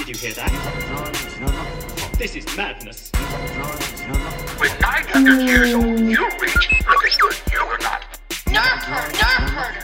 You hear that? No. This is madness. When 900 years old, you reach as good you or not. Nerf herder.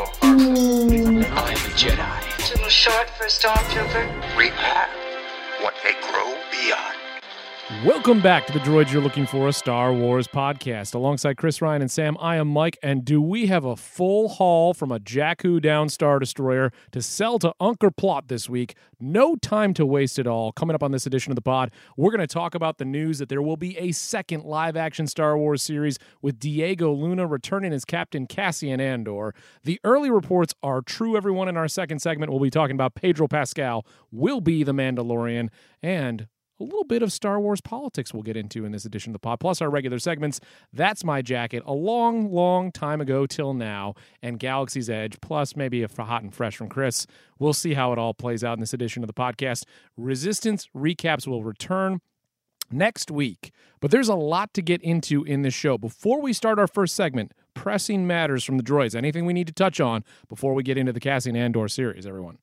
I am a Jedi. It's a little short for a stormtrooper. We are what they grow beyond. Welcome back to the Droids You're Looking For, a Star Wars podcast. Alongside Chris, Ryan, and Sam, I am Mike, and do we have a full haul from a Jakku down Star Destroyer to sell to Unkar Plot this week? No time to waste it all. Coming up on this edition of the pod, we're going to talk about the news that there will be a second live-action Star Wars series with Diego Luna returning as Captain Cassian Andor. The early reports are true, everyone. In our second segment, we'll be talking about Pedro Pascal will be the Mandalorian, and a little bit of Star Wars politics we'll get into in this edition of the pod, plus our regular segments. That's My Jacket, a long, long time ago till now, and Galaxy's Edge, plus maybe a hot and fresh from Chris. We'll see how it all plays out in this edition of the podcast. Resistance recaps will return next week, but there's a lot to get into in this show. Before we start our first segment, pressing matters from the droids. Anything we need to touch on before we get into the Cassian Andor series, everyone?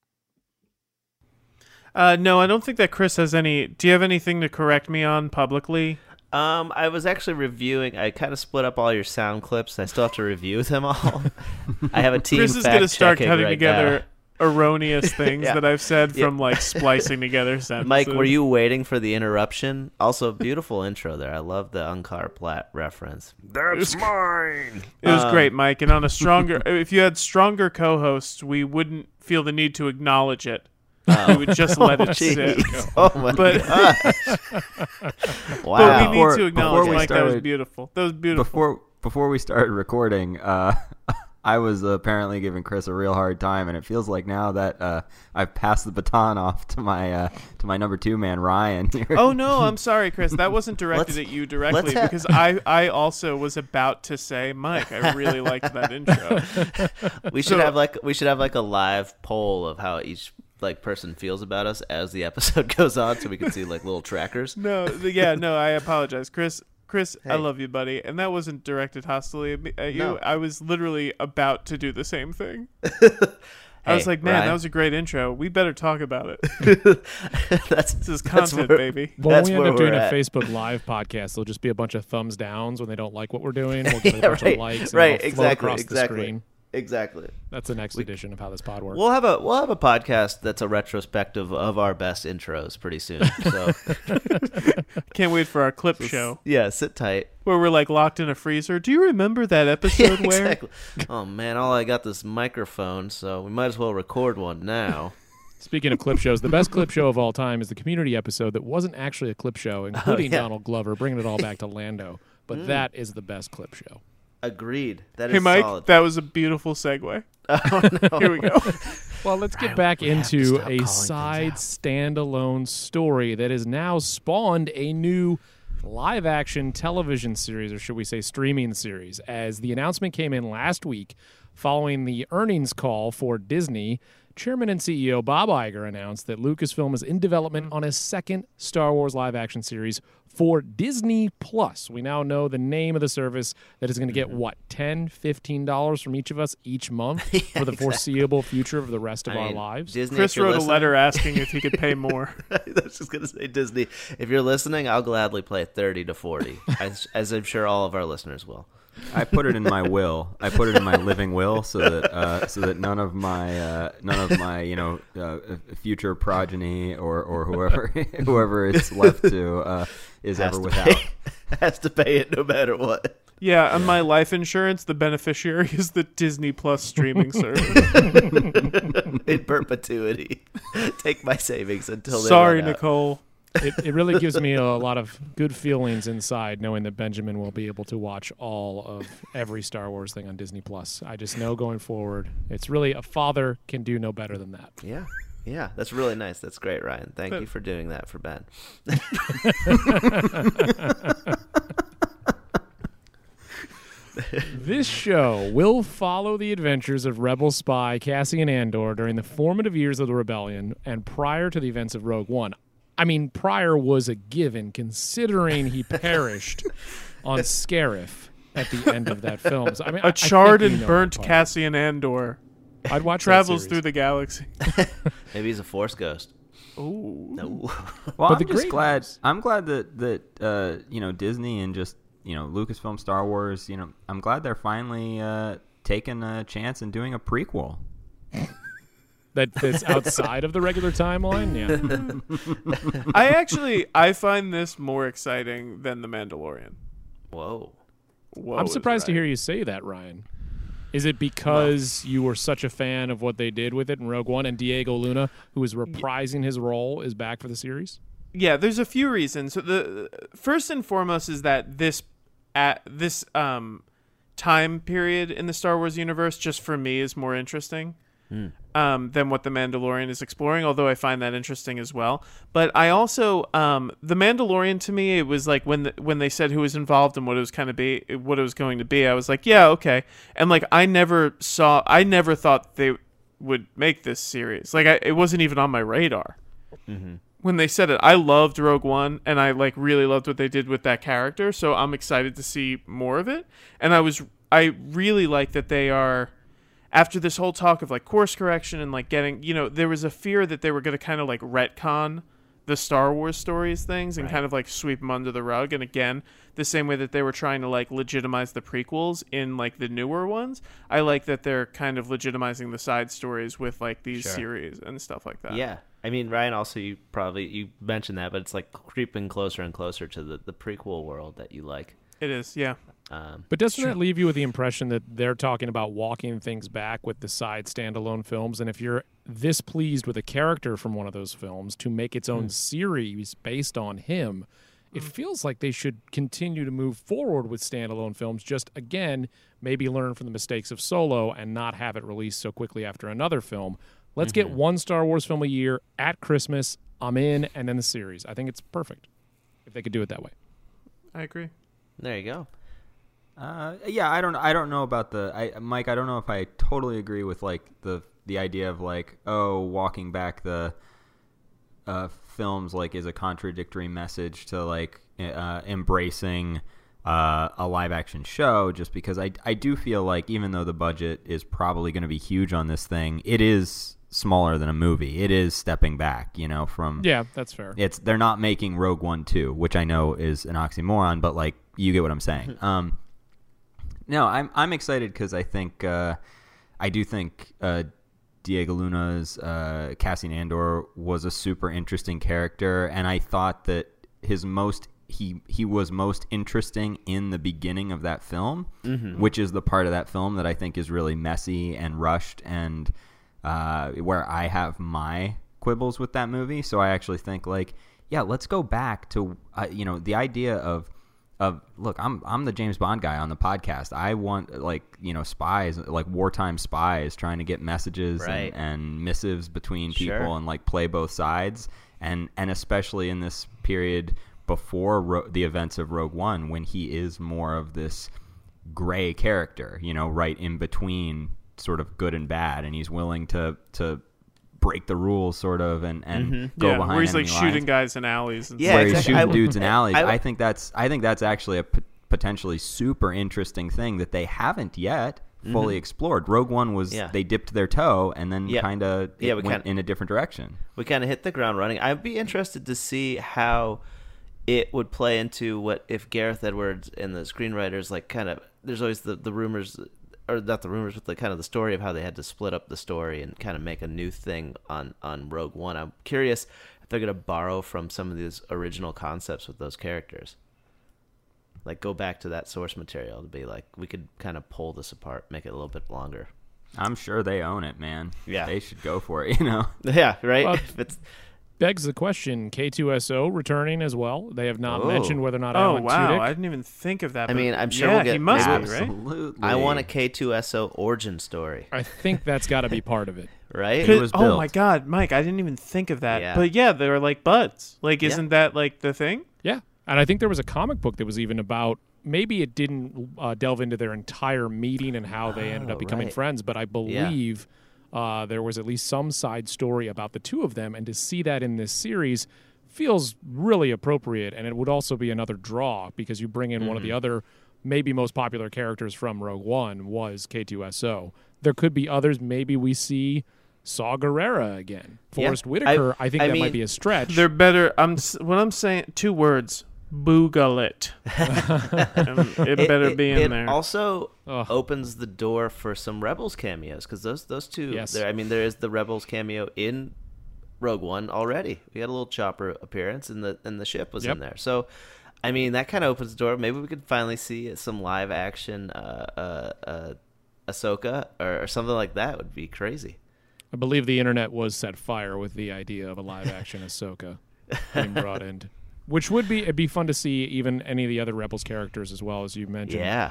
No, I don't think that Chris has any. Do you have anything to correct me on publicly? I was actually reviewing. I kind of split up all your sound clips. I still have to review them all. I have a team. Chris is going to start cutting right together now. Erroneous things Yeah. that I've said from like splicing together sentences. Mike, were you waiting for the interruption? Also, beautiful intro there. I love the Unkar Platt reference. That's mine. It was great, Mike. And on a stronger, if you had stronger co-hosts, we wouldn't feel the need to acknowledge it. We would just let it sit. Jeez. Oh my But- gosh. But Wow. we need to acknowledge, we Mike, that was started- beautiful. That was beautiful. Before we started recording, I was apparently giving Chris a real hard time, and it feels like now that I've passed the baton off to my number two man, Ryan. Oh no, I'm sorry, Chris. That wasn't directed Let's- at you directly let's because I also was about to say, Mike, I really liked that intro. We should have like a live poll of how each person feels about us as the episode goes on, so we can see like little trackers. No, I apologize, Chris. I Hey. love you, buddy, and that wasn't directed hostily at you. No. I was literally about to do the same thing. I Hey, was like, man, Ryan. that was a great intro. We better talk about it. This is content, baby. Well, That's when we end where up doing we're a at. Facebook Live podcast, there'll just be a bunch of thumbs downs when they don't like what we're doing. We'll give it a Yeah, bunch right, of likes and right, it'll float exactly, across the screen. Exactly. That's the next edition of how this pod works. We'll have a podcast that's a retrospective of our best intros pretty soon. So Can't wait for our clip show yeah, sit tight. where we're like locked in a freezer. Do you remember that episode Yeah, where? exactly. Oh man, all I got this microphone, so we might as well record one now. Speaking of clip shows, the best clip show of all time is the community episode that wasn't actually a clip show, including yeah. Donald Glover, bringing it all back to Lando. But that is the best clip show. Agreed. That is Hey, Mike, solid. that was a beautiful segue. Oh no. Here we go. Well, let's get back into stop a calling side things standalone story that has now spawned a new live-action television series, or should we say streaming series, as the announcement came in last week following the earnings call for Disney. Chairman and CEO Bob Iger announced that Lucasfilm is in development on a second Star Wars live-action series for Disney Plus. We now know the name of the service that is going to get, what, $10, $15 from each of us each month for the foreseeable future of the rest of I our mean, lives? Disney, Chris if you're wrote a listening- letter asking if he could pay more. I was just gonna say Disney. If you're listening, I'll gladly play 30 to 40, as I'm sure all of our listeners will. I put it in my will. I put it in my living will so that none of my future progeny or whoever it's left to is ever without. Has to pay it no matter what. Yeah, on my life insurance, the beneficiary is the Disney Plus streaming service. In perpetuity. Take my savings until they Sorry, run out. Nicole. It really gives me a lot of good feelings inside knowing that Benjamin will be able to watch all of every Star Wars thing on Disney Plus. I just know going forward, it's really a father can do no better than that. Yeah, that's really nice. That's great, Ryan. Thank you for doing that for Ben. This show will follow the adventures of rebel spy Cassian Andor during the formative years of the rebellion and prior to the events of Rogue One. I mean, prior was a given considering he perished on Scarif at the end of that film. So, I mean, A I charred think you and know burnt that part. Cassian Andor I'd watch that travels series. through the galaxy. Maybe he's a Force ghost. Ooh. No. Well, But I'm the just great glad. news- I'm glad that Disney and just Lucasfilm, Star Wars. I'm glad they're finally taking a chance and doing a prequel. That fits outside of the regular timeline. Yeah. I find this more exciting than The Mandalorian. Whoa. Whoa, I'm is surprised to right. hear you say that, Ryan. Is it because you were such a fan of what they did with it in Rogue One, and Diego Luna, who is reprising his role, is back for the series? Yeah, there's a few reasons. So the first and foremost is that this time period in the Star Wars universe, just for me, is more interesting than what The Mandalorian is exploring, although I find that interesting as well. But I also, The Mandalorian, to me, it was like when they said who was involved and what it was going to be, I was like, yeah, okay. And like I never thought they would make this series. Like it wasn't even on my radar. When they said it, I loved Rogue One, and I like really loved what they did with that character. So I'm excited to see more of it. And I really like that they are, after this whole talk of like course correction and like getting, there was a fear that they were going to kind of like retcon the Star Wars stories things and kind of like sweep them under the rug. And again, the same way that they were trying to like legitimize the prequels in like the newer ones, I like that they're kind of legitimizing the side stories with like these series and stuff like that. Yeah. I mean, Ryan, also, you mentioned that, but it's like creeping closer and closer to the prequel world that you like. It is, yeah. But doesn't that leave you with the impression that they're talking about walking things back with the side standalone films? And if you're this pleased with a character from one of those films to make its own series based on him, it feels like they should continue to move forward with standalone films. Just, again, maybe learn from the mistakes of Solo and not have it released so quickly after another film. Let's get one Star Wars film a year at Christmas. I'm in, and then the series. I think it's perfect if they could do it that way. I agree. There you go. Yeah, I don't know about Mike. I don't know if I totally agree with like the idea of like, walking back the films like is a contradictory message to like embracing a live action show, just because I do feel like even though the budget is probably going to be huge on this thing, it is smaller than a movie. It is stepping back, from Yeah, that's fair. they're not making Rogue One 2, which I know is an oxymoron, but like you get what I'm saying. No, I'm excited because I do think Diego Luna's Cassian Andor was a super interesting character, and I thought that he was most interesting in the beginning of that film, which is the part of that film that I think is really messy and rushed, and where I have my quibbles with that movie. So I actually think like, yeah, let's go back to the idea of look, I'm the James Bond guy on the podcast. I want spies, like wartime spies, trying to get messages and missives between people and like play both sides, and especially in this period before the events of Rogue One, when he is more of this gray character, right in between sort of good and bad, and he's willing to break the rules sort of and go behind where he's like enemy shooting lines. guys in alleys and Yeah, Where he's exactly. shooting dudes in alleys. I I think that's actually a potentially super interesting thing that they haven't yet fully explored. Rogue One was they dipped their toe and then kind of went in a different direction. We kind of hit the ground running. I'd be interested to see how it would play into what if Gareth Edwards and the screenwriters like kind of, there's always the rumors, or not the rumors, but the kind of the story of how they had to split up the story and kind of make a new thing on Rogue One. I'm curious if they're going to borrow from some of these original concepts with those characters. Like go back to that source material to be like, we could kind of pull this apart, make it a little bit longer. I'm sure they own it, man. Yeah. They should go for it, Yeah, right? Well, If it's, Begs the question, K2SO returning as well. They have not Oh. mentioned whether or not Oh Alan wow, Tudyk. I didn't even think of that. I but mean, I'm sure yeah, we'll get he must be, right? Absolutely. I want a K2SO origin story, I think that's got to be part of it. right? It was Oh built. my god, Mike, I didn't even think of that. Yeah. But yeah, they're like buds. Like, isn't that like the thing? Yeah. And I think there was a comic book that was even about, maybe it didn't delve into their entire meeting and how they ended up becoming right. friends, but I believe there was at least some side story about the two of them. And to see that in this series feels really appropriate. And it would also be another draw because you bring in one of the other maybe most popular characters from Rogue One was K2SO. There could be others. Maybe we see Saw Gerrera again. Yeah. Forrest Whitaker, I think that mean, might be a stretch. They're better. What I'm saying, 2 words: Boogle it. It better be in it there. also Ugh. opens the door for some Rebels cameos, because those two. Yes. I mean, there is the Rebels cameo in Rogue One already. We had a little chopper appearance, and the ship was Yep. in there. So, I mean, that kind of opens the door. Maybe we could finally see some live action Ahsoka or something like that. Would be crazy. I believe the internet was set fire with the idea of a live-action Ahsoka being brought in, which it'd be fun to see even any of the other Rebels characters as well, as you mentioned. Yeah.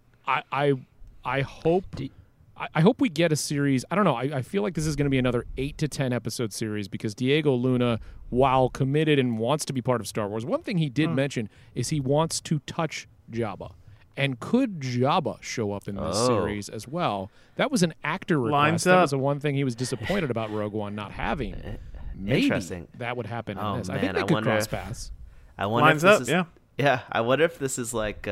I hope I hope we get a series. I don't know. I feel like this is going to be another 8 to 10 episode series because Diego Luna, while committed and wants to be part of Star Wars, one thing he did mention is he wants to touch Jabba. And could Jabba show up in this series as well? That was an actor request. Lines that up. was the one thing he was disappointed about Rogue One not having. Maybe Interesting. that would happen Oh, in this. I man, think they I could wonder cross if- paths. I wonder Lines if this up, is, yeah. Yeah, I wonder if this is like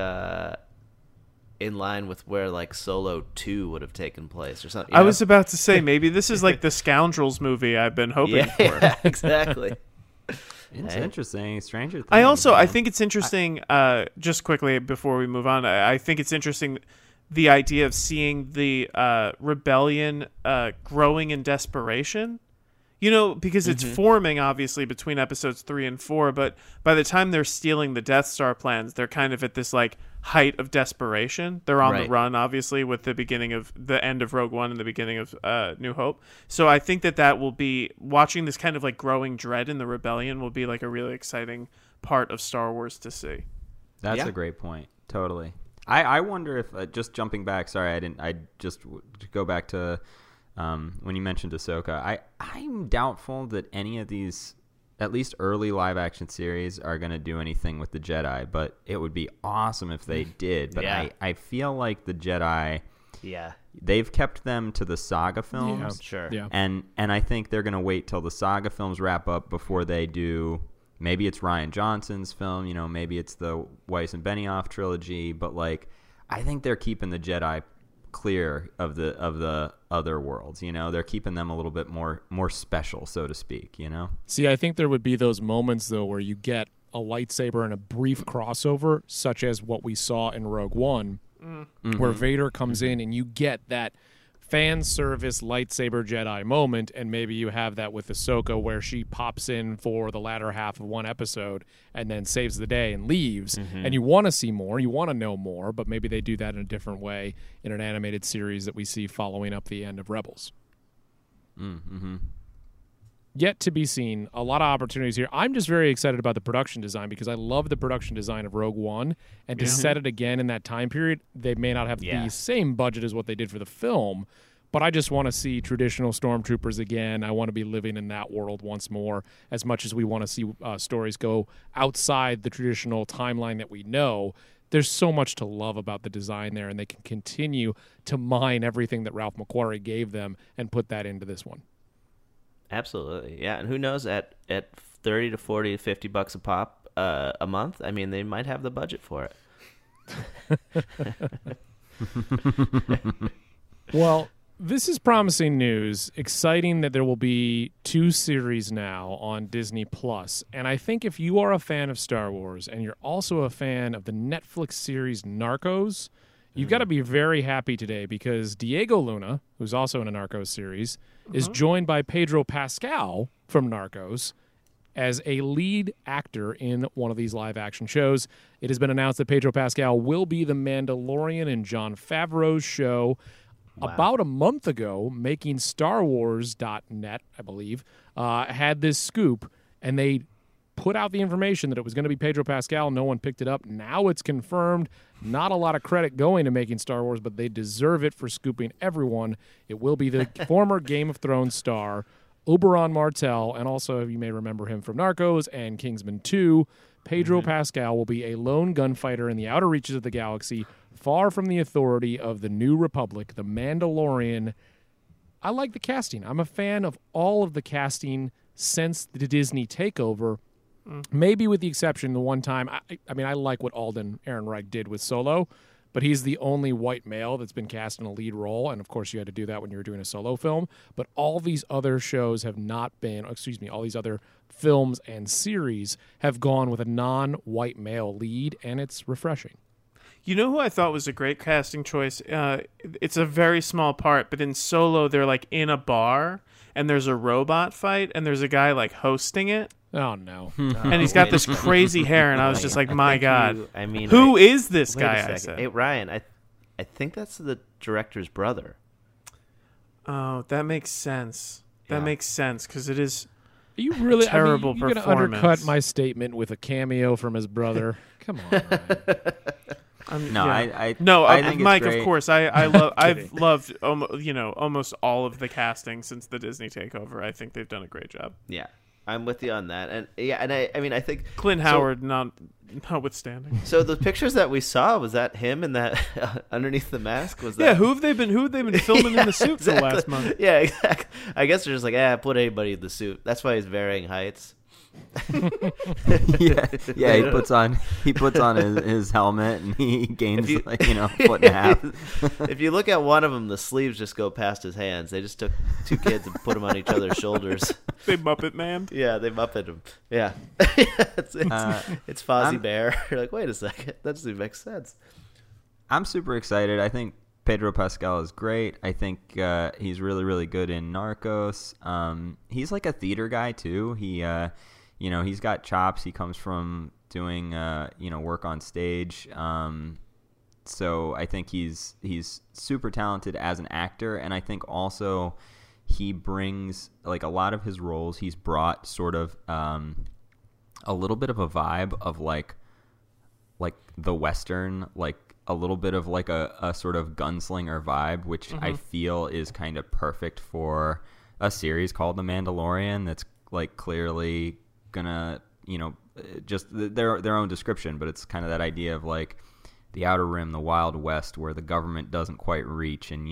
in line with where like Solo 2 would have taken place or something. I was about to say maybe this is like the Scoundrels movie I've been hoping for. yeah, exactly. It's Hey. interesting. Stranger Things. I think it's interesting, just quickly before we move on, I think it's interesting the idea of seeing the rebellion growing in desperation. You know, because it's forming, obviously, between episodes 3 and 4, but by the time they're stealing the Death Star plans, they're kind of at this, like, height of desperation. They're on the Right. run, obviously, with the end of Rogue One and the beginning of New Hope. So I think that will be, watching this kind of, like, growing dread in the rebellion will be, like, a really exciting part of Star Wars to see. That's Yeah. a great point. Totally. I wonder if just jumping back. Sorry, I just to go back to when you mentioned Ahsoka. I'm doubtful that any of these, at least early live action series, are going to do anything with the Jedi. But it would be awesome if they did. But Yeah. I feel like the Jedi, Yeah, they've kept them to the saga films. sure. Yeah. And I think they're going to wait till the saga films wrap up before they do. Maybe it's Rian Johnson's film, maybe it's the Weiss and Benioff trilogy, but like I think they're keeping the Jedi clear of the other worlds. They're keeping them a little bit more special, so to speak. See, I think there would be those moments, though, where you get a lightsaber and a brief crossover, such as what we saw in Rogue One, where Vader comes in and you get that fan service lightsaber Jedi moment, and maybe you have that with Ahsoka where she pops in for the latter half of one episode and then saves the day and leaves, and you want to see more, you want to know more, but maybe they do that in a different way in an animated series that we see following up the end of Rebels. Yet to be seen. A lot of opportunities here. I'm just very excited about the production design because I love the production design of Rogue One, and to set it again in that time period, they may not have the same budget as what they did for the film, but I just want to see traditional stormtroopers again. I want to be living in that world once more, as much as we want to see stories go outside the traditional timeline that we know. There's so much to love about the design there, and they can continue to mine everything that Ralph McQuarrie gave them and put that into this one. Absolutely, yeah. And who knows, at 30 to 40 to $50 a pop a month, I mean, they might have the budget for it. Well, this is promising news. Exciting that there will be 2 series now on Disney Plus. And I think if you are a fan of Star Wars and you're also a fan of the Netflix series Narcos, you've got to be very happy today because Diego Luna, who's also in a Narcos series, is joined by Pedro Pascal from Narcos as a lead actor in one of these live-action shows. It has been announced that Pedro Pascal will be the Mandalorian in Jon Favreau's show. About a month ago, Making StarWars.net, I believe, had this scoop, and they put out the information that it was going to be Pedro Pascal. No one picked it up. Now it's confirmed. Not a lot of credit going to Making Star Wars, but they deserve it for scooping everyone. It will be the former Game of Thrones star, Oberyn Martell, and also you may remember him from Narcos and Kingsman 2. Pedro Pascal will be a lone gunfighter in the outer reaches of the galaxy, far from the authority of the New Republic, the Mandalorian. I like the casting. I'm a fan of all of the casting since the Disney takeover. Maybe with the exception the one time, I mean, I like what Alden Ehrenreich did with Solo, but he's the only white male that's been cast in a lead role. And of course, you had to do that when you were doing a solo film. But all these other shows have not been, all these other films and series have gone with a non-white male lead, and it's refreshing. You know who I thought was a great casting choice? It's a very small part, but in Solo, they're like in a bar, and there's a robot fight, and there's a guy like hosting it. Oh, no. And he's got this crazy hair, and I was just like, my God. You, who is this wait guy? a second. I said. Hey, Ryan, I think that's the director's brother. Oh, that makes sense. That makes sense, because it is Are you really terrible you're performance. going to undercut my statement with a cameo from his brother? Come on, Ryan. No, No, I think it's Mike. great. Of course, I've loved almost all of the casting since the Disney takeover. I think they've done a great job. Yeah, I'm with you on that. And I think Clint Howard, notwithstanding. So the pictures that we saw, was that him in that underneath the mask? Was that? Yeah, who have they been filming in the suit for the last month? Yeah, exactly. I guess they're just like, put anybody in the suit. That's why he's varying heights. yeah, he puts on his helmet and he gains a foot and a half. If you look at one of them, the sleeves just go past his hands. They just took two kids and put them on each other's shoulders. They Muppet Man. Yeah, they Muppet him. Yeah, it's Fozzie Bear. You're like, wait a second, that doesn't make sense. I'm super excited. I think Pedro Pascal is great. I think he's really, really good in Narcos. He's like a theater guy too. He's got chops. He comes from doing work on stage. So I think he's super talented as an actor, and I think also he brings, like, a lot of his roles, he's brought sort of a little bit of a vibe of like the Western, like a little bit of like a sort of gunslinger vibe, which I feel is kind of perfect for a series called The Mandalorian that's like clearly gonna, just their own description, but it's kind of that idea of like the Outer Rim, the Wild West, where the government doesn't quite reach, and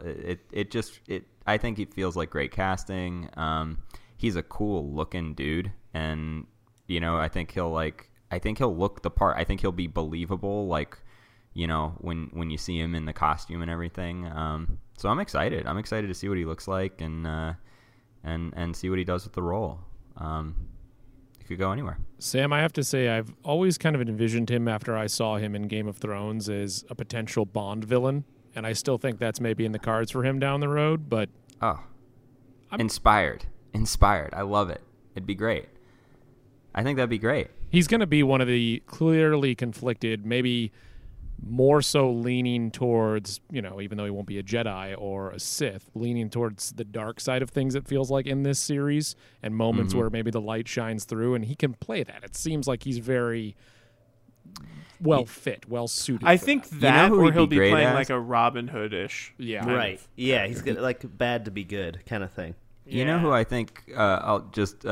I think it feels like great casting. He's a cool looking dude, and I think he'll look the part. I think he'll be believable, like, when you see him in the costume and everything. So I'm excited. I'm excited to see what he looks like and see what he does with the role. It could go anywhere. Sam, I have to say, I've always kind of envisioned him after I saw him in Game of Thrones as a potential Bond villain, and I still think that's maybe in the cards for him down the road, but... Inspired. I love it. It'd be great. I think that'd be great. He's going to be one of the clearly conflicted, maybe more so leaning towards, even though he won't be a Jedi or a Sith, leaning towards the dark side of things, it feels like, in this series, and moments where maybe the light shines through, and he can play that. It seems like he's very well suited. I think that, who or he'd he'll be be great playing as? like a Robin Hood-ish. Yeah. Right. Yeah, he's gonna, like, bad to be good kind of thing. You know who I think I'll just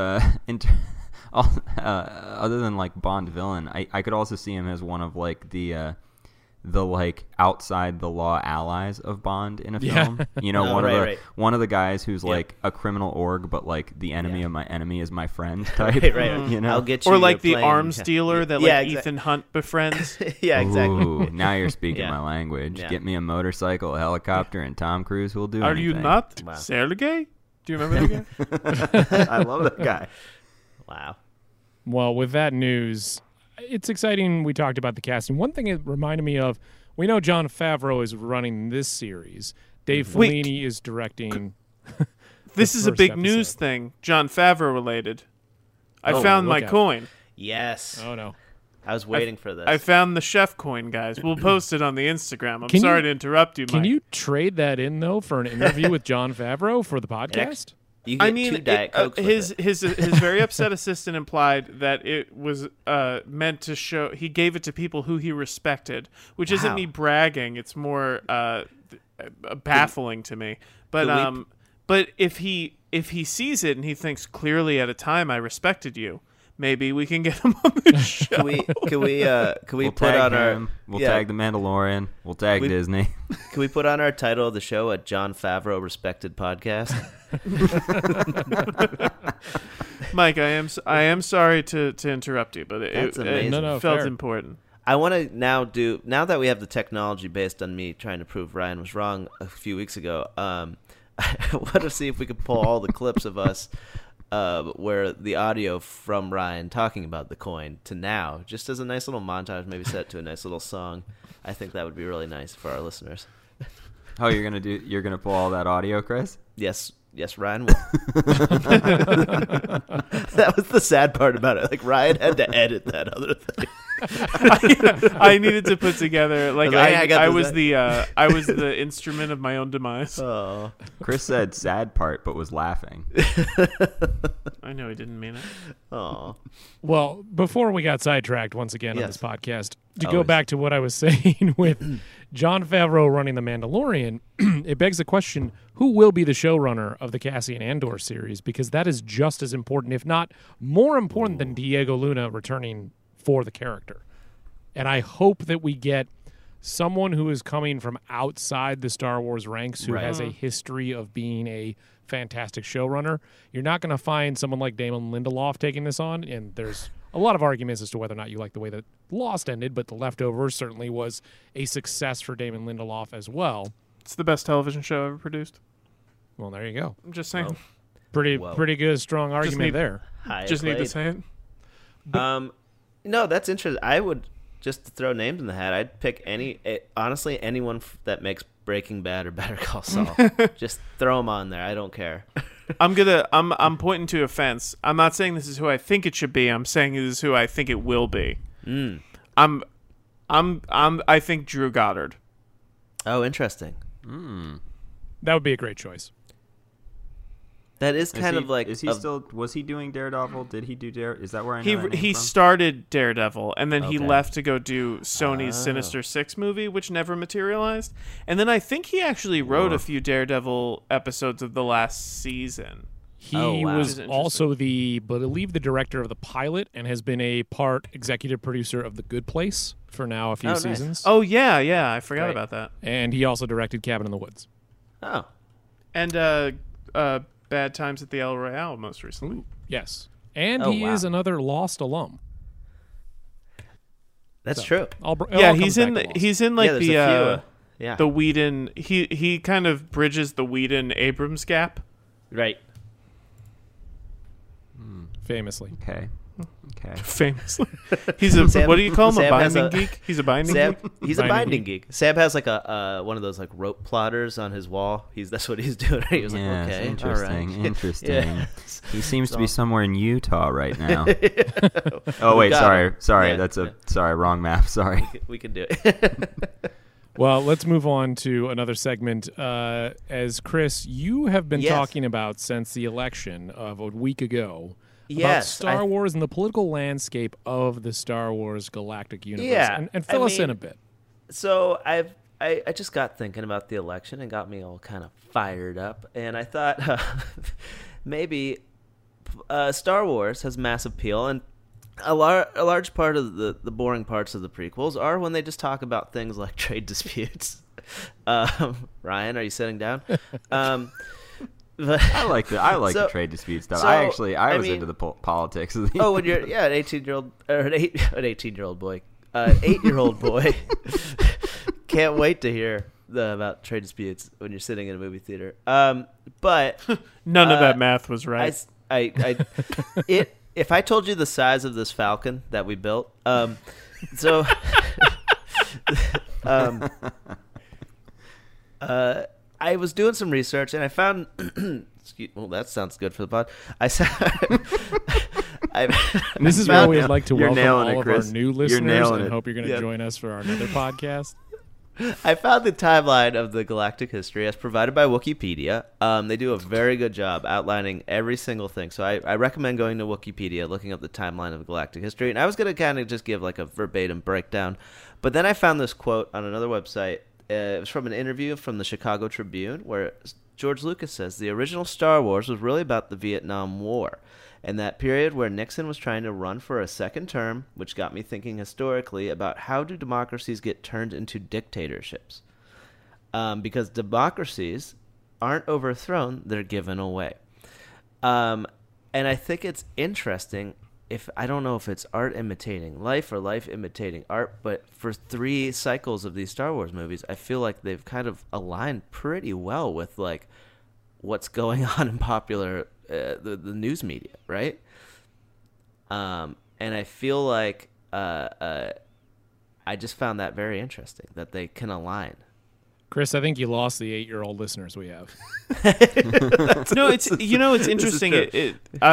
other than like Bond villain, I could also see him as one of like the like outside the law allies of Bond in a film. One of the guys who's like a criminal org, but like the enemy of my enemy is my friend type. Right. I'll get you. Or like the plane. arms dealer that Ethan Hunt befriends. Yeah, exactly. Ooh, now you're speaking Yeah. my language. Yeah. Get me a motorcycle, a helicopter, and Tom Cruise will do Are anything. you not Wow. Sergey? Do you remember that guy? I love that guy. Wow. Well, with that news, it's exciting. We talked about the casting. One thing it reminded me of, we know Jon Favreau is running this series. Dave Filoni is directing. This is a first big episode. news thing, Jon Favreau related. I found my look out. coin. Yes. Oh, no. I was waiting for this. I found the chef coin, guys. We'll post it on the Instagram. I'm Can sorry you- to interrupt you, Can Mike. you trade that in, though, for an interview with Jon Favreau for the podcast? You get I mean, two Diet Cokes with his it. his very upset assistant implied that it was meant to show he gave it to people who he respected, which isn't Wow. me bragging. It's more baffling to me. But but if he sees it and he thinks clearly at a time I respected you, maybe we can get him on the show. Can we We'll put tag on our him. We'll tag the Mandalorian. We'll tag Disney. Can we put on our title of the show a Jon Favreau Respected Podcast? Mike, I am sorry to interrupt you, but That's it amazing. No, felt fair. important. I want to now that we have the technology based on me trying to prove Ryan was wrong a few weeks ago. I want to see if we could pull all the clips of us where the audio from Ryan talking about the coin to now, just as a nice little montage, maybe set to a nice little song. I think that would be really nice for our listeners. Oh, you're gonna pull all that audio, Chris? Yes, Ryan will. That was the sad part about it. Like, Ryan had to edit that other thing. I needed to put together like I was the instrument of my own demise. Oh, Chris said sad part, but was laughing. I know he didn't mean it. oh. Well, before we got sidetracked once again on Yes. this podcast, to go Always. back to what I was saying with Jon Favreau running The Mandalorian, it begs the question, who will be the showrunner of the Cassian Andor series? Because that is just as important, if not more important than Diego Luna returning for the character. And I hope that we get someone who is coming from outside the Star Wars ranks who Right. has a history of being a fantastic showrunner. You're not going to find someone like Damon Lindelof taking this on, and there's a lot of arguments as to whether or not you like the way that Lost ended, but The Leftovers certainly was a success for Damon Lindelof as well. It's the best television show ever produced. Well, there you go. I'm just saying. Whoa. Pretty good, strong argument need- there. High Just need to played. say it. No, that's interesting. I would just to throw names in the hat. I'd pick honestly anyone that makes Breaking Bad or Better Call Saul. Just throw them on there. I don't care. I'm pointing to a fence. I'm not saying this is who I think it should be. I'm saying this is who I think it will be. I think Drew Goddard. Oh, interesting. That would be a great choice. That is kind of like Is he still? Was he doing Daredevil? Did he do Daredevil? Is that where I know He that name he from? started Daredevil, and then he Okay. left to go do Sony's Sinister Six movie, which never materialized. And then I think he actually wrote a Woof. few Daredevil episodes of the last season. He Oh, wow. was Which is also the director of the pilot and has been a part executive producer of The Good Place for now a few Oh, nice. seasons. Oh yeah, I forgot Right. about that. And he also directed Cabin in the Woods. oh, And Bad Times at the El Royale most recently. Yes. And Oh, he wow. is another Lost alum. that's So, true. it all Yeah, comes he's back in to Lost. he's in like yeah, there's the a few. Yeah, the Whedon. He kind of bridges the Whedon Abrams gap. right. famously. Okay. Famously, he's a Sam- what do you call him? Sam A has binding a- geek. He's a binding Sam, geek. he's a Binding binding geek. Sam has like a one of those like rope plotters on his wall. That's what he's doing. He was Yeah, like, okay, interesting. all right. Interesting. Yeah. He seems to be somewhere in Utah right now. Oh, Oh wait, got sorry, him. sorry. Yeah, That's yeah. sorry, wrong map. Sorry. We can do it. Well, let's move on to another segment. As Chris, you have been Yes. talking about since the election of a week ago about Yes, Star Wars and the political landscape of the Star Wars galactic universe. Yeah, And fill I us in mean- a bit. So I just got thinking about the election and got me all kind of fired up, and I thought maybe Star Wars has mass appeal, and a large part of the boring parts of the prequels are when they just talk about things like trade disputes. Ryan, are you sitting down? But, I like the So- trade dispute stuff. so, I was mean- into the politics of the. oh, when you're an 18-year-old or an 18-year-old boy, an 8-year-old boy can't wait to hear about trade disputes when you're sitting in a movie theater. But None of that math was right. if I told you the size of this Falcon that we built, I was doing some research and I found. Well, that sounds good for the pod. And this is where found- we'd like to You're welcome nailing all it, of our Chris. new You're listeners nailing and it. hope you're going to Yeah. join us for our another podcast. I found the timeline of the galactic history as provided by Wikipedia. They do a very good job outlining every single thing. So I recommend going to Wikipedia, looking up the timeline of galactic history. And I was going to kind of just give like a verbatim breakdown. But then I found this quote on another website. It was from an interview from the Chicago Tribune where George Lucas says the original Star Wars was really about the Vietnam War. And that period where Nixon was trying to run for a second term, which got me thinking historically about how do democracies get turned into dictatorships? Because democracies aren't overthrown, they're given away. And I think it's interesting if I don't know if it's art imitating life or life imitating art, but for 3 cycles of these Star Wars movies, I feel like they've kind of aligned pretty well with like what's going on in popular the news media, right? And I feel like I just found that very interesting that they can align. Chris, I think you lost the 8-year-old listeners we have. No, it's interesting.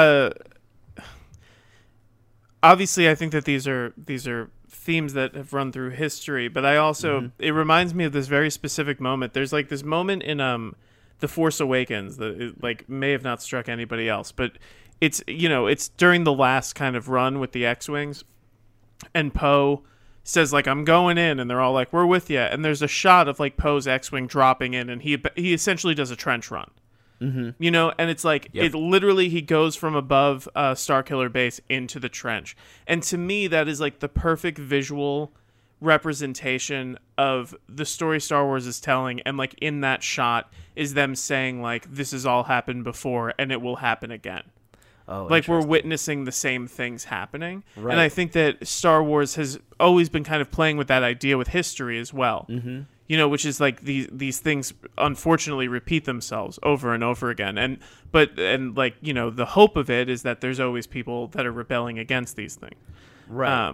Obviously, I think that these are themes that have run through history, but I also it reminds me of this very specific moment. There's like this moment in The Force Awakens that like may have not struck anybody else, but it's during the last kind of run with the X-wings, and Poe says like, I'm going in, and they're all like, we're with you, and there's a shot of like Poe's X-wing dropping in, and he essentially does a trench run. And it's like it literally, he goes from above Starkiller Base into the trench, and to me that is like the perfect visual representation of the story Star Wars is telling. And like in that shot is them saying like, this has all happened before and it will happen again. Like we're witnessing the same things happening. Right. And I think that Star Wars has always been kind of playing with that idea with history as well. Which is like these things unfortunately repeat themselves over and over again. And the hope of it is that there's always people that are rebelling against these things. Right.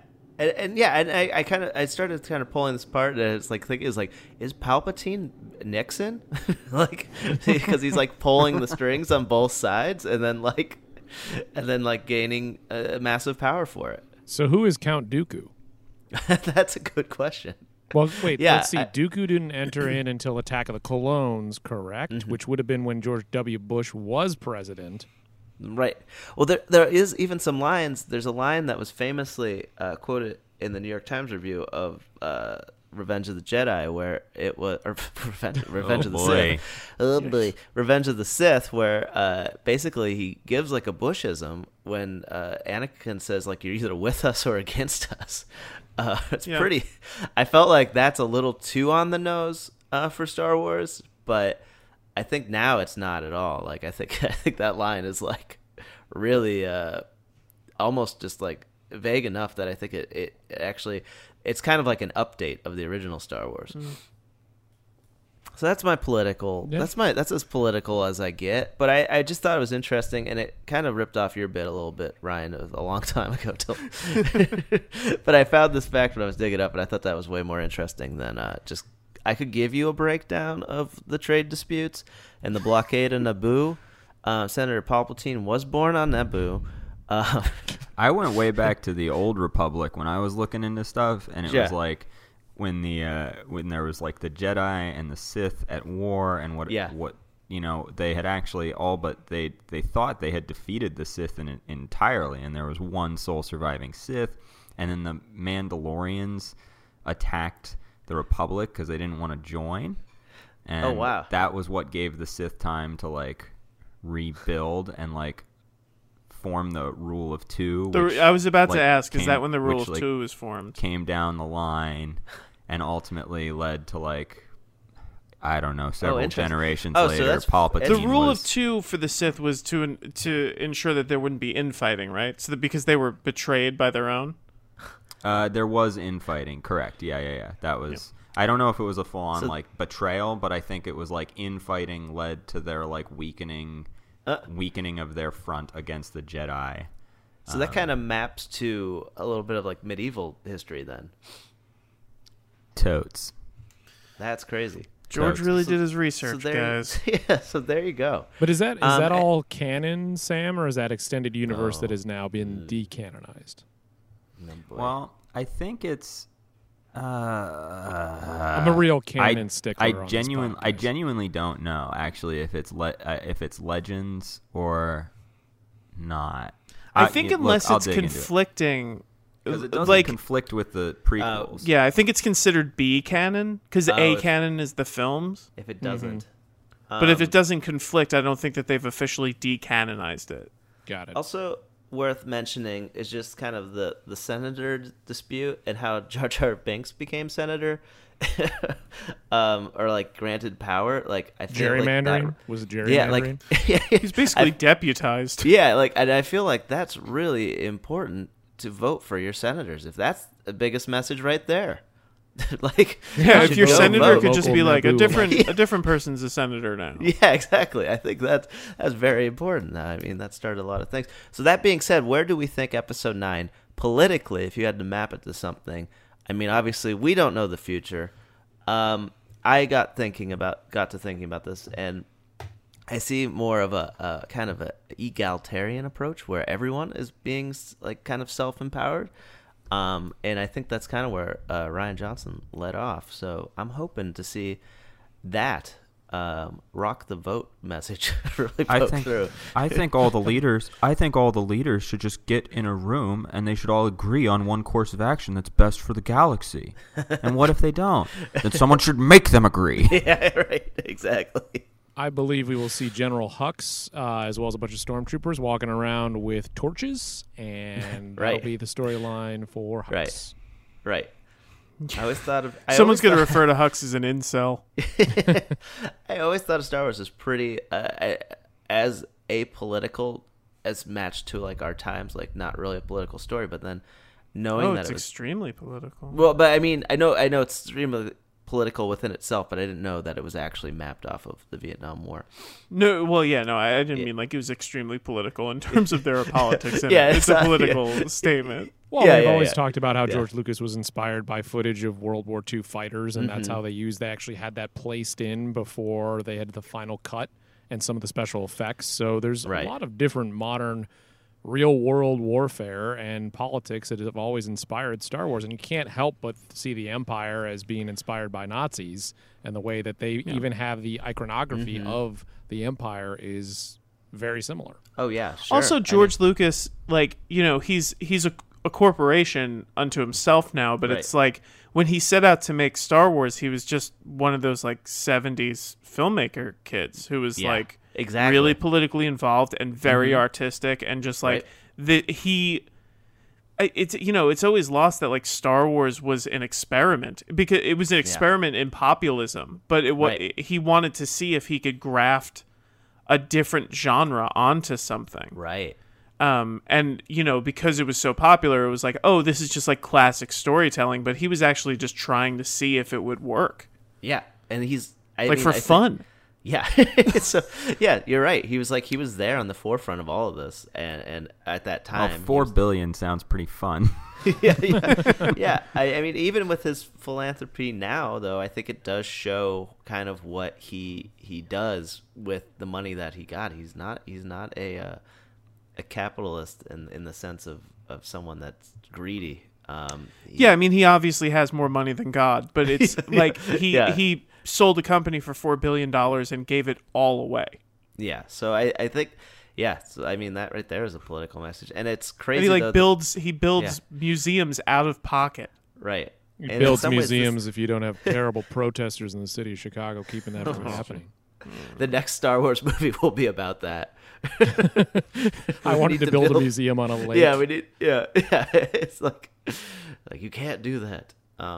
I started kind of pulling this apart, and it's like thinking, is Palpatine Nixon? Like, because he's like pulling the strings on both sides, and then gaining massive power for it. So who is Count Dooku? That's a good question. Well, wait, let's see. Dooku didn't enter in until Attack of the Clones, correct? Which would have been when George W. Bush was president. Right. Well, there is even some lines. There's a line that was famously quoted in the New York Times review of Revenge of the Jedi, where it was Revenge of the Sith. Oh boy, Revenge of the Sith, where basically he gives like a Bushism when Anakin says like, you're either with us or against us. It's pretty. I felt like that's a little too on the nose for Star Wars, but I think now it's not at all. Like I think that line is like really almost just like vague enough that I think it actually, it's kind of like an update of the original Star Wars. So that's my political. Yeah. That's as political as I get. But I just thought it was interesting, and it kind of ripped off your bit a little bit, Ryan, a long time ago. But I found this fact when I was digging up, and I thought that was way more interesting than just. I could give you a breakdown of the trade disputes and the blockade of Naboo. Senator Palpatine was born on Naboo. I went way back to the old Republic when I was looking into stuff, and it was like when there was like the Jedi and the Sith at war, and what they had actually all but they thought they had defeated the Sith entirely, and there was one sole surviving Sith, and then the Mandalorians attacked the Republic because they didn't want to join, and that was what gave the Sith time to like rebuild and like form the Rule of Two. I was about to ask, is that when the Rule of Two was formed? Came down the line and ultimately led to like, I don't know, several generations later, Palpatine. The Rule of Two for the Sith was to ensure that there wouldn't be infighting, right? So because they were betrayed by their own. There was infighting, correct? Yeah. That was. I don't know if it was a full-on like betrayal, but I think it was like infighting led to their like weakening of their front against the Jedi. So that kind of maps to a little bit of like medieval history then. Totes. That's crazy. George really did his research, guys. Yeah, so there you go. But is that all canon, Sam, or is that extended universe that has now been decanonized? Well, I think it's. I'm a real canon stickler. I genuinely don't know actually if it's Legends or not. I think unless it's conflicting. Because it doesn't conflict with the prequels. Yeah, I think it's considered B canon because A canon is the films. If it doesn't, but if it doesn't conflict, I don't think that they've officially decanonized it. Got it. Also worth mentioning is just kind of the senator dispute and how Jar Jar Binks became senator. or like granted power. Like I feel Gerrymandering? like Was it that, gerrymandering? yeah, like He's basically deputized. yeah, like and I feel like that's really important to vote for your senators. If that's the biggest message right there, like Yeah, you if should your go senator vote. could just Local be like a Naboo. different person's a senator now. Yeah, exactly. I think that's very important. I mean, that started a lot of things. So that being said, where do we think episode 9 politically, if you had to map it to something? I mean, obviously we don't know the future. I got to thinking about this, and I see more of a kind of a egalitarian approach where everyone is being like kind of self-empowered. And I think that's kind of where Rian Johnson led off. So I'm hoping to see that rock the vote message really poke through. I think all the leaders should just get in a room and they should all agree on one course of action that's best for the galaxy. And what if they don't? Then someone should make them agree. Yeah, right. Exactly. I believe we will see General Hux as well as a bunch of stormtroopers walking around with torches, and that'll Right. be the storyline for Hux. Right. I always thought of Someone's going to refer to Hux as an incel. I always thought of Star Wars as pretty as apolitical as matched to like our times, like not really a political story, but then knowing Oh, that it's it was extremely political. well, but I mean, I know it's extremely political within itself, but I didn't know that it was actually mapped off of the Vietnam War. No, well, yeah, no, I didn't mean like it was extremely political in terms of their politics. In Yeah, it. It's a exactly. political statement. Well, Yeah, we've yeah, always yeah. talked about how Yeah. George Lucas was inspired by footage of World War II fighters, and that's Mm-hmm. how they actually had that placed in before they had the final cut and some of the special effects. So there's Right. a lot of different modern real-world warfare and politics that have always inspired Star Wars, and you can't help but see the Empire as being inspired by Nazis, and the way that they even have the iconography Mm-hmm. of the Empire is very similar. Oh yeah, sure. Also, George Lucas, like, you know, he's a corporation unto himself now, but Right. it's like when he set out to make Star Wars, he was just one of those like 70s filmmaker kids who was Yeah, like exactly. really politically involved and very artistic, and just like Right. it's, you know, it's always lost that like Star Wars was an experiment, because it was an experiment in populism, but Right. he wanted to see if he could graft a different genre onto something. right. And, you know, because it was so popular, it was like, oh, this is just like classic storytelling, but he was actually just trying to see if it would work, Yeah, and he's I like mean, for I think- fun. Yeah, so yeah, you're right. He was there on the forefront of all of this, and at that Well, time, $4 billion sounds pretty fun. yeah. I mean, even with his philanthropy now, though, I think it does show kind of what he does with the money that he got. He's not a capitalist in the sense of someone that's greedy. Yeah, I mean, he obviously has more money than God, but it's like Yeah. he sold a company for $4 billion and gave it all away. Yeah. So I think, yeah. So I mean, that right there is a political message, and it's crazy. And he like though, builds Yeah. museums out of pocket. right. He And in builds some ways, this- museums if you don't have terrible protesters in the city of Chicago keeping that from happening. the next Star Wars movie will be about that. I wanted need to build a build- museum on a lake. Yeah, we need. Yeah, yeah. It's like you can't do that.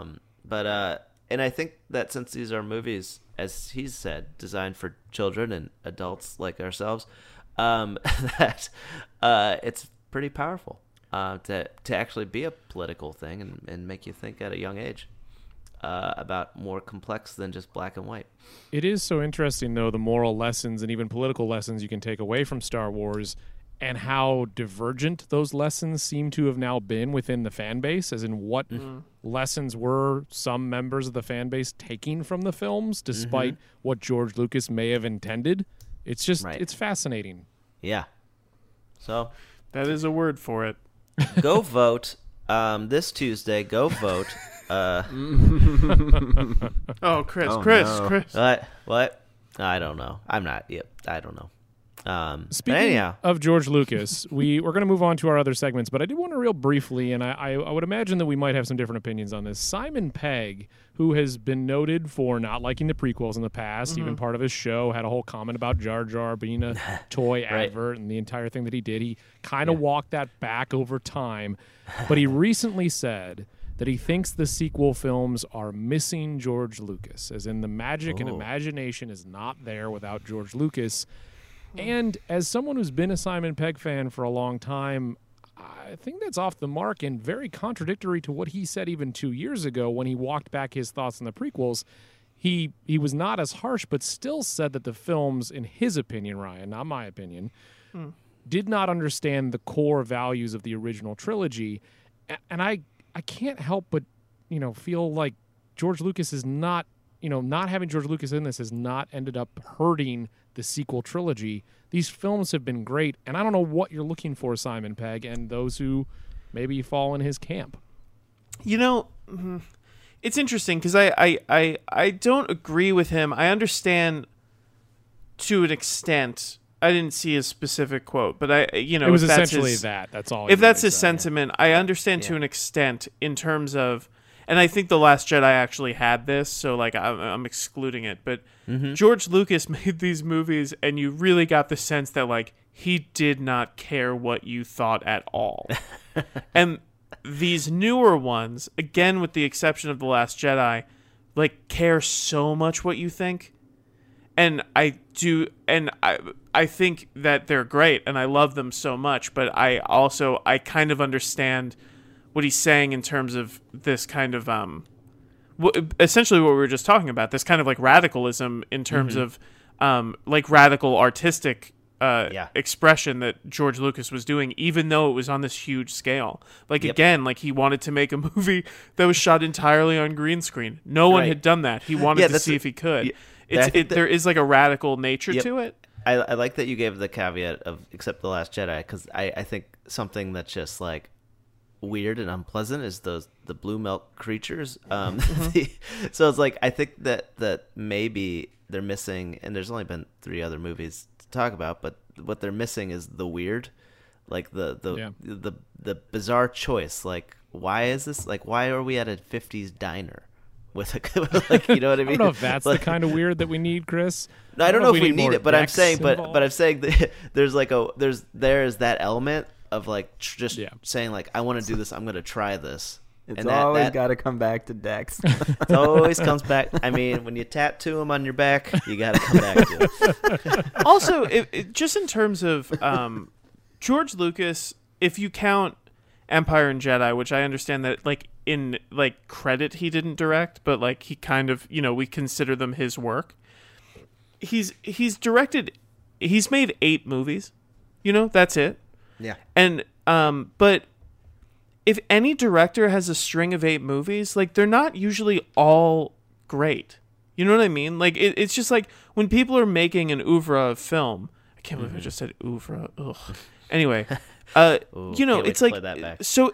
And I think that since these are movies, as he's said, designed for children and adults like ourselves, that it's pretty powerful to actually be a political thing and make you think at a young age about more complex than just black and white. It is so interesting, though, the moral lessons and even political lessons you can take away from Star Wars, and how divergent those lessons seem to have now been within the fan base, as in what lessons were some members of the fan base taking from the films, despite what George Lucas may have intended. It's just, Right. it's fascinating. Yeah. So That is a word for it. go vote this Tuesday. Go vote. Oh, Chris, Oh, Chris, no. Chris. What? I don't know. I'm not. Yep. I don't know. But Speaking anyhow, of George Lucas, we're going to move on to our other segments, but I did want to real briefly, and I would imagine that we might have some different opinions on this. Simon Pegg, who has been noted for not liking the prequels in the past, even part of his show, had a whole comment about Jar Jar being a toy Right. advert and the entire thing that he did. He kind of walked that back over time, but he recently said that he thinks the sequel films are missing George Lucas, as in the magic and imagination is not there without George Lucas. And as someone who's been a Simon Pegg fan for a long time, I think that's off the mark and very contradictory to what he said even 2 years ago when he walked back his thoughts on the prequels. He was not as harsh, but still said that the films, in his opinion, Ryan, not my opinion, did not understand the core values of the original trilogy. And I can't help but, feel like George Lucas is not, not having George Lucas in this has not ended up hurting the sequel trilogy. These films have been great, and I don't know what you're looking for, Simon Pegg, and those who maybe fall in his camp. It's interesting because I don't agree with him. I understand to an extent. I didn't see a specific quote, but it was essentially that. That's all. If that's his sentiment, I understand to an extent in terms of, and I think The Last Jedi actually had this, so like I'm excluding it. But George Lucas made these movies, and you really got the sense that like he did not care what you thought at all. And these newer ones, again with the exception of The Last Jedi, like care so much what you think. And I do, and I think that they're great, and I love them so much. But I kind of understand what he's saying in terms of this kind of essentially what we were just talking about. This kind of like radicalism in terms of like radical artistic expression that George Lucas was doing, even though it was on this huge scale. Like again, like he wanted to make a movie that was shot entirely on green screen. No one had done that. He wanted to see if he could. There is like a radical nature to it. I like that you gave the caveat of except The Last Jedi, because I think something that's just like weird and unpleasant is the blue milk creatures. So it's like I think that maybe they're missing, and there's only been 3 other movies to talk about, but what they're missing is the weird, like the bizarre choice. Like, why is this? Like, why are we at a 50s diner? With like, you know what I mean? I don't know if that's the kind of weird that we need, Chris. No, I don't know if we need it, but I'm saying, but I'm saying that there's like there's that element of like just saying like I want to do this, I'm going to try this. It's always got to come back to Dex. It always comes back. I mean, when you tattoo him on your back, you got to come back to it. Also, just in terms of George Lucas, if you count Empire and Jedi, which I understand that like in like credit he didn't direct, but like he kind of, we consider them his work. He's made 8 movies. That's it. Yeah. And but if any director has a string of 8 movies, like they're not usually all great. You know what I mean? Like it's just like when people are making an oeuvre of film. I can't believe I just said oeuvre. Ugh. Anyway, it's like so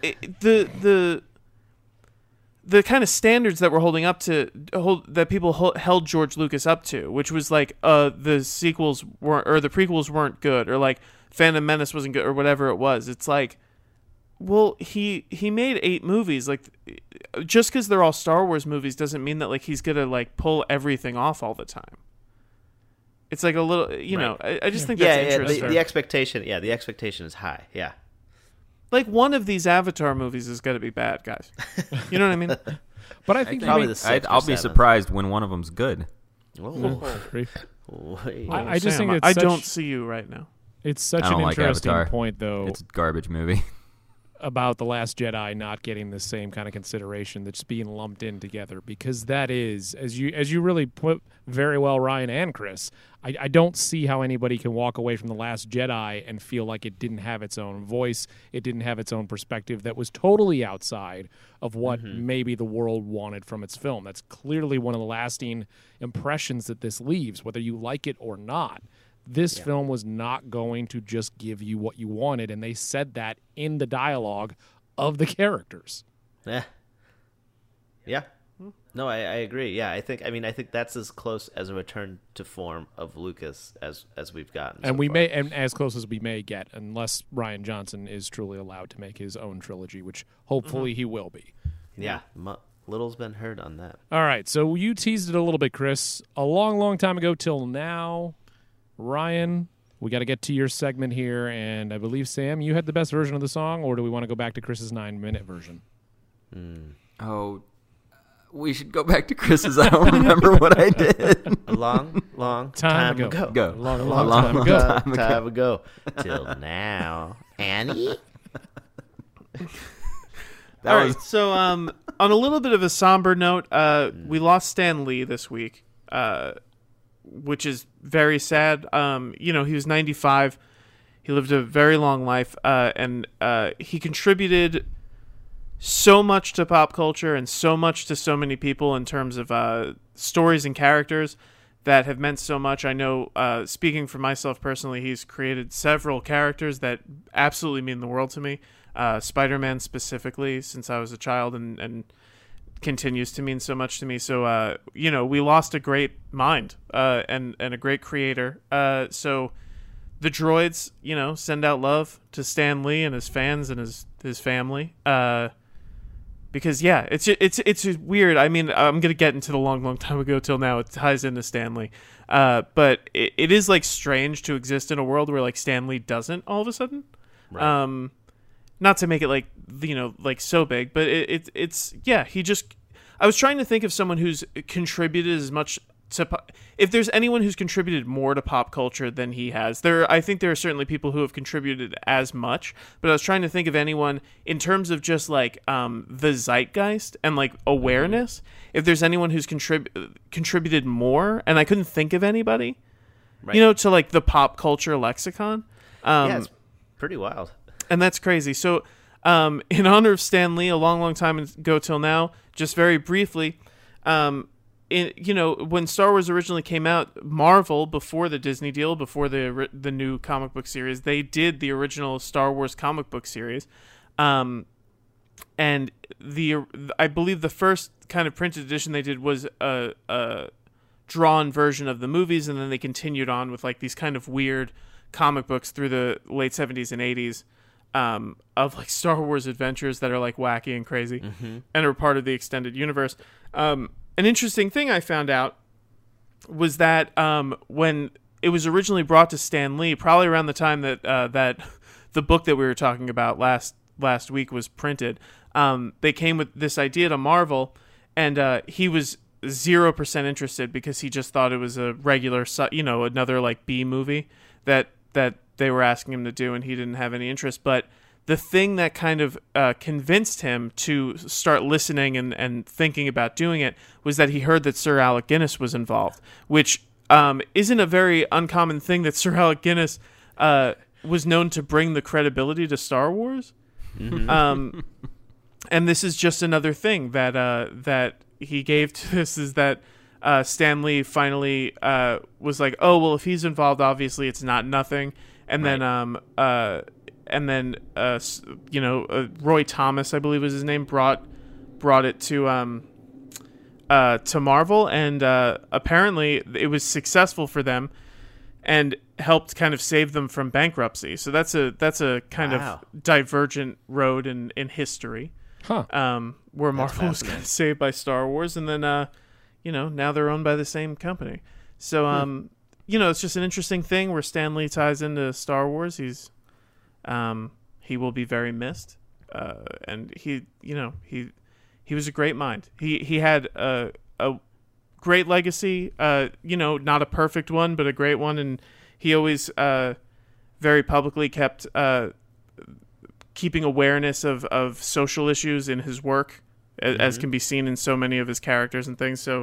the kind of standards that we're holding up to that people held George Lucas up to, which was like the sequels weren't, or the prequels weren't good, or like Phantom Menace wasn't good, or whatever it was. It's like, well, he made 8 movies. Like, just because they're all Star Wars movies doesn't mean that like he's gonna like pull everything off all the time. It's like a little, I just think that's interesting. The expectation is high. Yeah. Like one of these Avatar movies is going to be bad, guys. You know what I mean? But I think probably the 6th I'll or be 7th. surprised when one of them's good. I just think it's I don't see you right now. It's such I an don't like interesting Avatar. point, though, It's a garbage movie. about The Last Jedi not getting the same kind of consideration that's being lumped in together, because that is, as you really put very well, Ryan and Chris, I don't see how anybody can walk away from The Last Jedi and feel like it didn't have its own voice, it didn't have its own perspective that was totally outside of what maybe the world wanted from its film. That's clearly one of the lasting impressions that this leaves, whether you like it or not. This film was not going to just give you what you wanted, and they said that in the dialogue of the characters. Yeah. No, I agree. Yeah, I think that's as close as a return to form of Lucas as we've gotten. And so far. and as close as we may get, unless Rian Johnson is truly allowed to make his own trilogy, which hopefully he will be. Yeah, little's been heard on that. All right, so you teased it a little bit, Chris. A long, long time ago till now. Ryan, we got to get to your segment here, and I believe, Sam, you had the best version of the song, or do we want to go back to Chris's 9-minute version? Oh, we should go back to Chris's. I don't remember what I did. A long time ago. Go. Long long time ago. Till now. Annie? All right, so on a little bit of a somber note, we lost Stan Lee this week, which is very sad. He was 95. He lived a very long life, and he contributed so much to pop culture and so much to so many people in terms of stories and characters that have meant so much. I know, speaking for myself personally, he's created several characters that absolutely mean the world to me. Spider-Man specifically, since I was a child, and continues to mean so much to me. So, we lost a great mind and a great creator. So the droids, send out love to Stan Lee and his fans and his family. Because it's weird. I mean, I'm gonna get into the long time ago till now. It ties into Stan Lee, but it is like strange to exist in a world where like Stan Lee doesn't all of a sudden. Right. Not to make it like like so big, but it's he just. I was trying to think of someone who's contributed as much to. If there's anyone who's contributed more to pop culture than he has, I think there are certainly people who have contributed as much. But I was trying to think of anyone in terms of just like the zeitgeist and like awareness. If there's anyone who's contributed more, and I couldn't think of anybody, to like the pop culture lexicon. It's pretty wild. And that's crazy. So, in honor of Stan Lee, a long time ago till now, just very briefly, when Star Wars originally came out, Marvel, before the Disney deal, before the new comic book series, they did the original Star Wars comic book series, and I believe the first kind of printed edition they did was a drawn version of the movies, and then they continued on with like these kind of weird comic books through the late 70s and 80s. Of like Star Wars adventures that are like wacky and crazy and are part of the extended universe. An interesting thing I found out was that when it was originally brought to Stan Lee, probably around the time that that the book that we were talking about last week was printed, they came with this idea to Marvel, and he was 0% interested because he just thought it was a regular, another like B movie that they were asking him to do, and he didn't have any interest. But the thing that kind of convinced him to start listening and thinking about doing it was that he heard that Sir Alec Guinness was involved, which isn't a very uncommon thing, that Sir Alec Guinness was known to bring the credibility to Star Wars. And this is just another thing that he gave to this, is that Stan Lee finally was like, oh, well, if he's involved, obviously it's not nothing. And right. Roy Thomas, I believe was his name, brought it to Marvel, and apparently it was successful for them and helped kind of save them from bankruptcy. So that's a kind of divergent road in history, where Marvel was kind of saved by Star Wars, and then now they're owned by the same company. So it's just an interesting thing where Stan Lee ties into Star Wars. He will be very missed, and he was a great mind. He had a great legacy, not a perfect one, but a great one, and he always very publicly kept keeping awareness of social issues in his work, as can be seen in so many of his characters and things. So,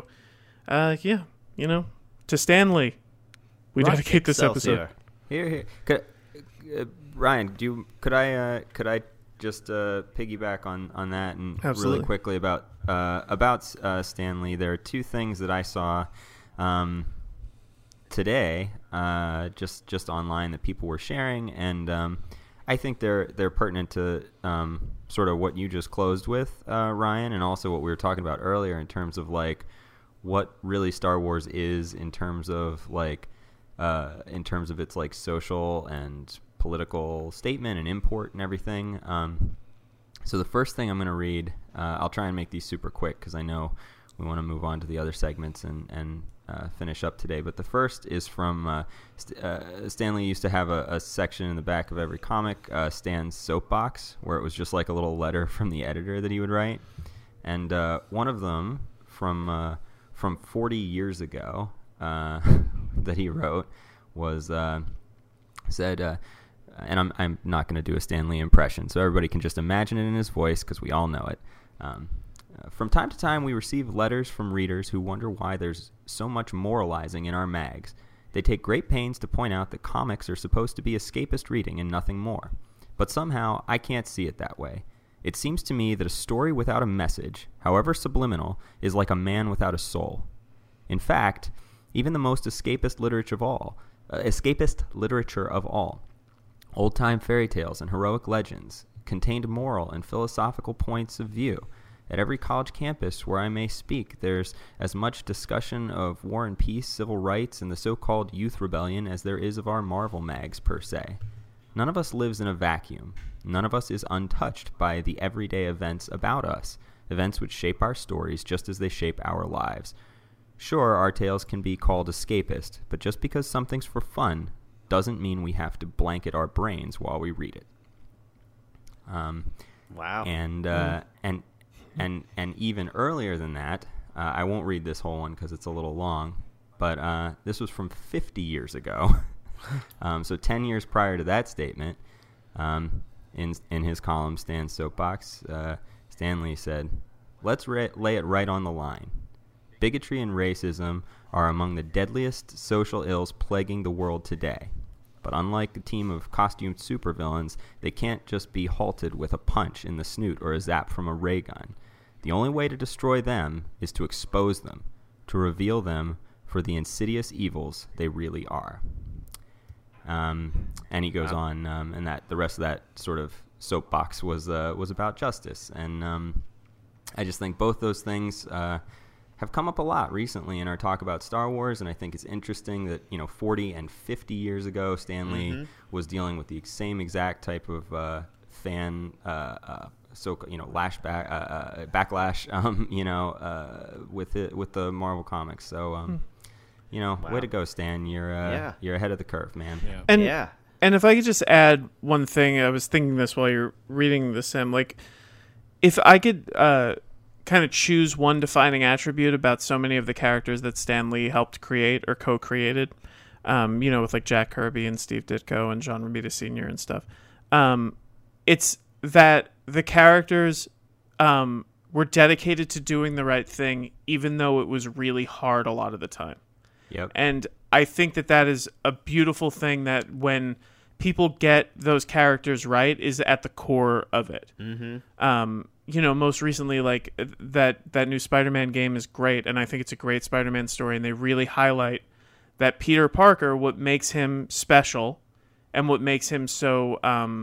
to Stan Lee, we dedicate this episode. Here. Ryan, could I just piggyback on that and Absolutely. Really quickly about Stan Lee? There are two things that I saw today, just online, that people were sharing, and I think they're pertinent to sort of what you just closed with, Ryan, and also what we were talking about earlier in terms of like what really Star Wars is in terms of its like social and political statement and import and everything. So the first thing I'm going to read, I'll try and make these super quick because I know we want to move on to the other segments and finish up today. But the first is from Stan Lee used to have a section in the back of every comic, Stan's Soapbox, where it was just like a little letter from the editor that he would write. and one of them from 40 years ago that he wrote was said, and I'm not going to do a Stan Lee impression, so everybody can just imagine it in his voice because we all know it. From time to time, we receive letters from readers who wonder why there's so much moralizing in our mags. They take great pains to point out that comics are supposed to be escapist reading and nothing more. But somehow, I can't see it that way. It seems to me that a story without a message, however subliminal, is like a man without a soul. In fact, even the most escapist literature of all, old-time fairy tales and heroic legends, contained moral and philosophical points of view. At every college campus where I may speak, there's as much discussion of war and peace, civil rights, and the so-called youth rebellion as there is of our Marvel mags per se. None of us lives in a vacuum. None of us is untouched by the everyday events about us, events which shape our stories just as they shape our lives. Sure, our tales can be called escapist, but just because something's for fun doesn't mean we have to blanket our brains while we read it. Wow. And even earlier than that, I won't read this whole one because it's a little long, but this was from 50 years ago. So 10 years prior to that statement, in his column, Stan's Soapbox, Stan Lee said, "Let's lay it right on the line. Bigotry and racism are among the deadliest social ills plaguing the world today. But unlike a team of costumed supervillains, they can't just be halted with a punch in the snoot or a zap from a ray gun. The only way to destroy them is to expose them, to reveal them for the insidious evils they really are." And he goes on, and that the rest of that sort of soapbox was about justice. And I just think both those things have come up a lot recently in our talk about Star Wars, and I think it's interesting that 40 and 50 years ago, Stan Lee was dealing with the same exact type of fan backlash, with the Marvel comics. So. Wow. Way to go, Stan. You're ahead of the curve, man. Yeah. And if I could just add one thing, I was thinking this while you're reading the sim. Like, if I could kind of choose one defining attribute about so many of the characters that Stan Lee helped create or co-created, with like Jack Kirby and Steve Ditko and John Romita Sr. and stuff, it's that the characters were dedicated to doing the right thing, even though it was really hard a lot of the time. Yep. And I think that is a beautiful thing, that when people get those characters right is at the core of it. Mm-hmm. Most recently, like that new Spider-Man game is great, and I think it's a great Spider-Man story, and they really highlight that Peter Parker, what makes him special and what makes him so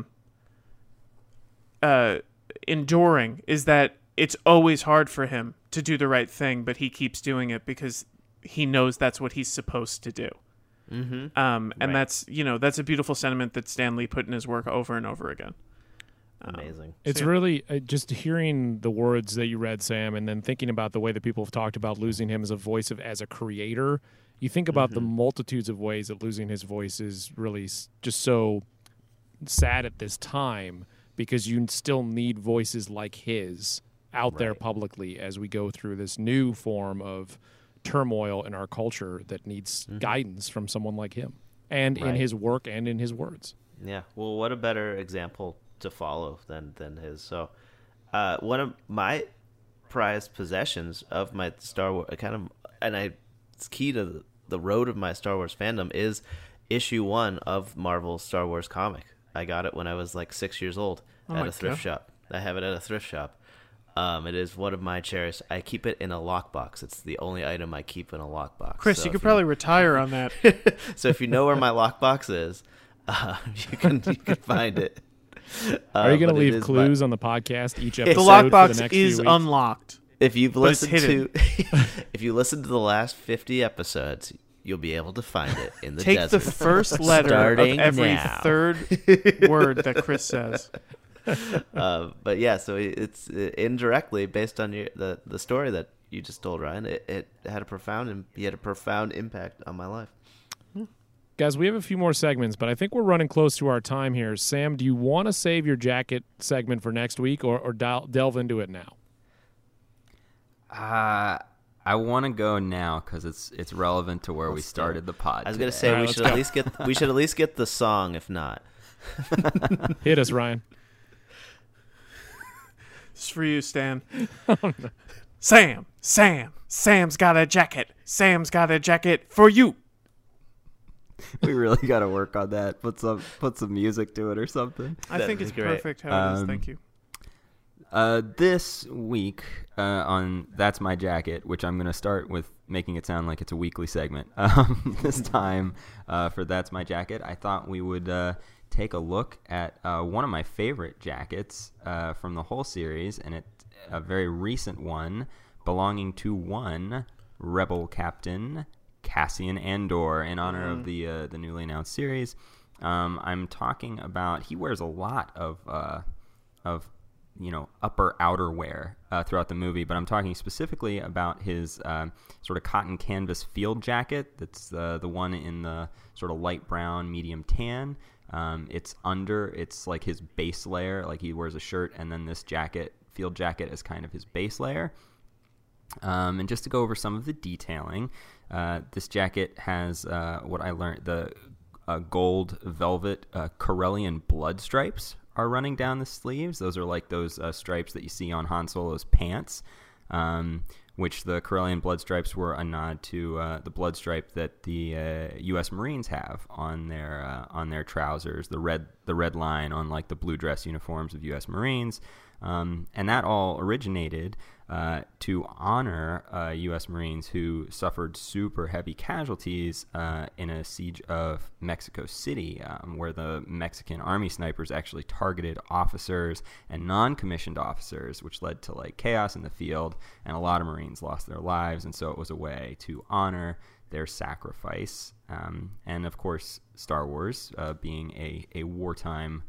enduring is that it's always hard for him to do the right thing, but he keeps doing it because he knows that's what he's supposed to do. Mm-hmm. And right. That's a beautiful sentiment that Stan Lee put in his work over and over again. Amazing. It's really just hearing the words that you read, Sam, and then thinking about the way that people have talked about losing him as a voice as a creator. You think about the multitudes of ways that losing his voice is really just so sad at this time, because you still need voices like his out there publicly as we go through this new form of turmoil in our culture that needs guidance from someone like him, and in his work and in his words. Yeah. Well, what a better example to follow than his. So one of my prized possessions of my Star Wars it's key to the road of my Star Wars fandom is issue 1 of Marvel's Star Wars comic. I got it when I was like 6 years old at a thrift shop. I have it at a thrift shop. It is one of my cherished. I keep it in a lockbox. It's the only item I keep in a lockbox. Chris, so you could probably retire on that. So if you know where my lockbox is, you can find it. Are you going to leave clues on the podcast each episode? The lockbox for the next is unlocked. If you've listened to, if you listen to the last 50 episodes, you'll be able to find it in the Take desert. the first letter of every third word that Chris says. But yeah, so it's indirectly based on the story that you just told, Ryan. It had a profound impact on my life. Guys, we have a few more segments, but I think we're running close to our time here. Sam, do you want to save your jacket segment for next week or delve into it now? I want to go now because it's relevant to where we started the pod. I was gonna today. say All right, we let's should at least get the song, if not. Hit us, Ryan. It's for you, Stan. Sam's got a jacket. Sam's got a jacket for you. We really got to work on that. Put some music to it or something. I think it's be great. perfect how it is. Thank you. This week on That's My Jacket, which I'm going to start with making it sound like it's a weekly segment. This time for That's My Jacket, I thought we would take a look at one of my favorite jackets from the whole series, and it's a very recent one belonging to one Rebel Captain Cassian Andor in honor of the newly announced series. I'm talking about, he wears a lot of upper outerwear throughout the movie, but I'm talking specifically about his sort of cotton canvas field jacket. That's the one in the sort of light brown, medium tan. It's like his base layer, like he wears a shirt, and then this field jacket is kind of his base layer. And just to go over some of the detailing, this jacket has what I learned, the gold velvet Corellian blood stripes are running down the sleeves. Those are like those stripes that you see on Han Solo's pants, which the Corellian blood stripes were a nod to the blood stripe that the U.S. Marines have on their trousers, the red line on like the blue dress uniforms of U.S. Marines. And that all originated to honor U.S. Marines who suffered super heavy casualties in a siege of Mexico City, where the Mexican army snipers actually targeted officers and non-commissioned officers, which led to like chaos in the field, and a lot of Marines lost their lives. And so it was a way to honor their sacrifice. And of course, Star Wars being a wartime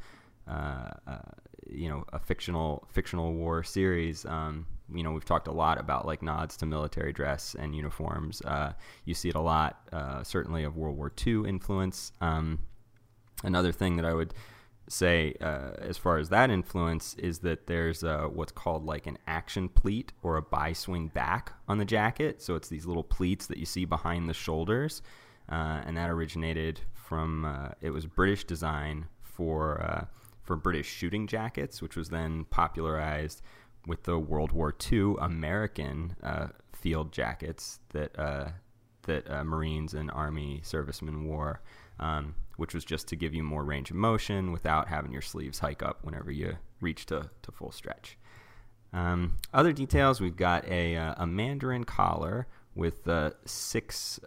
a fictional war series. We've talked a lot about like nods to military dress and uniforms. You see it a lot, certainly of World War II influence. Another thing that I would say as far as that influence is that there's what's called like an action pleat or a bi-swing back on the jacket. So it's these little pleats that you see behind the shoulders, and that originated from it was British design for British shooting jackets, which was then popularized with the World War II American field jackets that Marines and Army servicemen wore, which was just to give you more range of motion without having your sleeves hike up whenever you reach to full stretch. Other details, we've got a Mandarin collar with six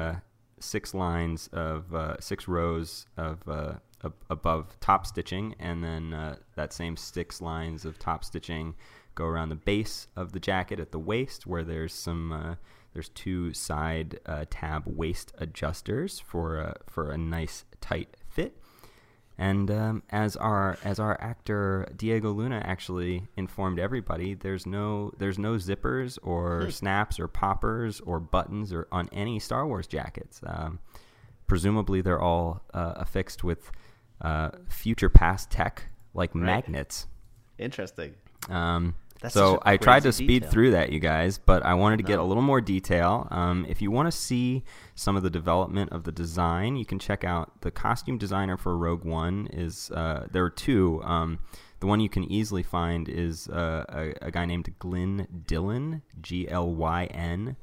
lines of 6 rows of above top stitching, and then that same 6 lines of top stitching go around the base of the jacket at the waist, where there's some there's 2 side tab waist adjusters for a nice tight fit. And as our actor Diego Luna actually informed everybody, there's no zippers or snaps or poppers or buttons or on any Star Wars jackets. Presumably they're all affixed with future past tech like magnets. Interesting. That's So such a I tried to crazy speed detail. through that, you guys, but I wanted to get a little more detail. If you want to see some of the development of the design, you can check out the costume designer for Rogue One. There are 2. The one you can easily find is a guy named Glyn Dillon, Glyn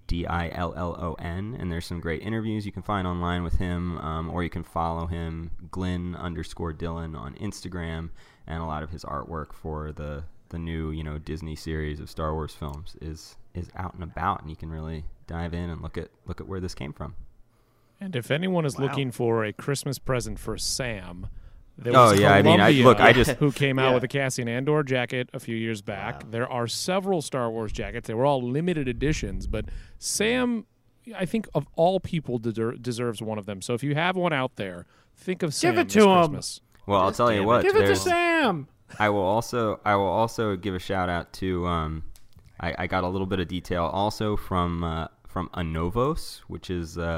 Dillon, and there's some great interviews you can find online with him, or you can follow him, Glyn_Dillon on Instagram, and a lot of his artwork for the new Disney series of Star Wars films is out and about, and you can really dive in and look at where this came from. And if anyone is looking for a Christmas present for Sam, there Oh, was yeah, I mean, Columbia who came out with a Cassian Andor jacket a few years back. Wow. There are several Star Wars jackets. They were all limited editions, but Sam, I think of all people, deserves one of them. So if you have one out there, think of Sam Give it this to him. Christmas. Well, I'll tell you what. Give it to Sam. I will also give a shout out to I got a little bit of detail also from Anovos, which is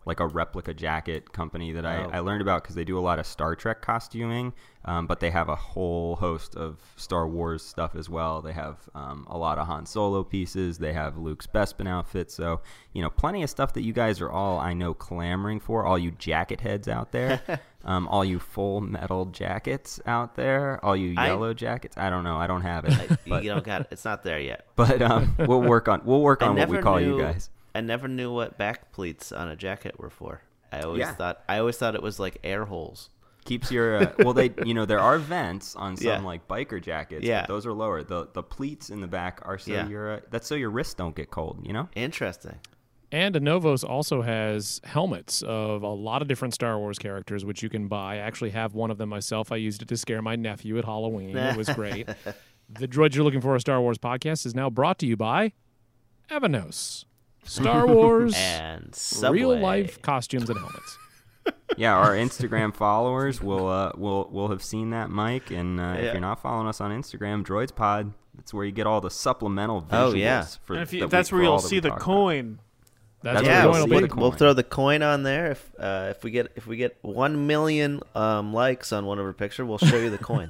like a replica jacket company that Oh. I learned about because they do a lot of Star Trek costuming, but they have a whole host of Star Wars stuff as well. They have a lot of Han Solo pieces. They have Luke's Bespin outfit. So, plenty of stuff that you guys are all, I know, clamoring for, all you jacket heads out there. All you full metal jackets out there, all you yellow jackets. I don't know. I don't have it. But, You don't got it. It's not there yet. but we'll work on what we call you knew- guys. I never knew what back pleats on a jacket were for. I always Yeah. thought it was like air holes. Keeps your there are vents on some Yeah. like biker jackets. Yeah. But those are lower. The pleats in the back are so Yeah. that's so your wrists don't get cold. Interesting. And Anovos also has helmets of a lot of different Star Wars characters, which you can buy. I actually have one of them myself. I used it to scare my nephew at Halloween. It was great. The Droids You're Looking For, a Star Wars podcast, is now brought to you by Avanos. Star Wars, And Subway. real-life costumes and helmets. Yeah, our Instagram followers will have seen that, Mike. And if you're not following us on Instagram, Droids Pod, that's where you get all the supplemental visuals. Oh, yeah. For, And that that's we- where for you'll all that see we the talk about. That's That's what where we're Yeah, you'll going see to the put. coin. we'll throw the coin on there. If we get 1 million likes on one of our picture, we'll show you the coin.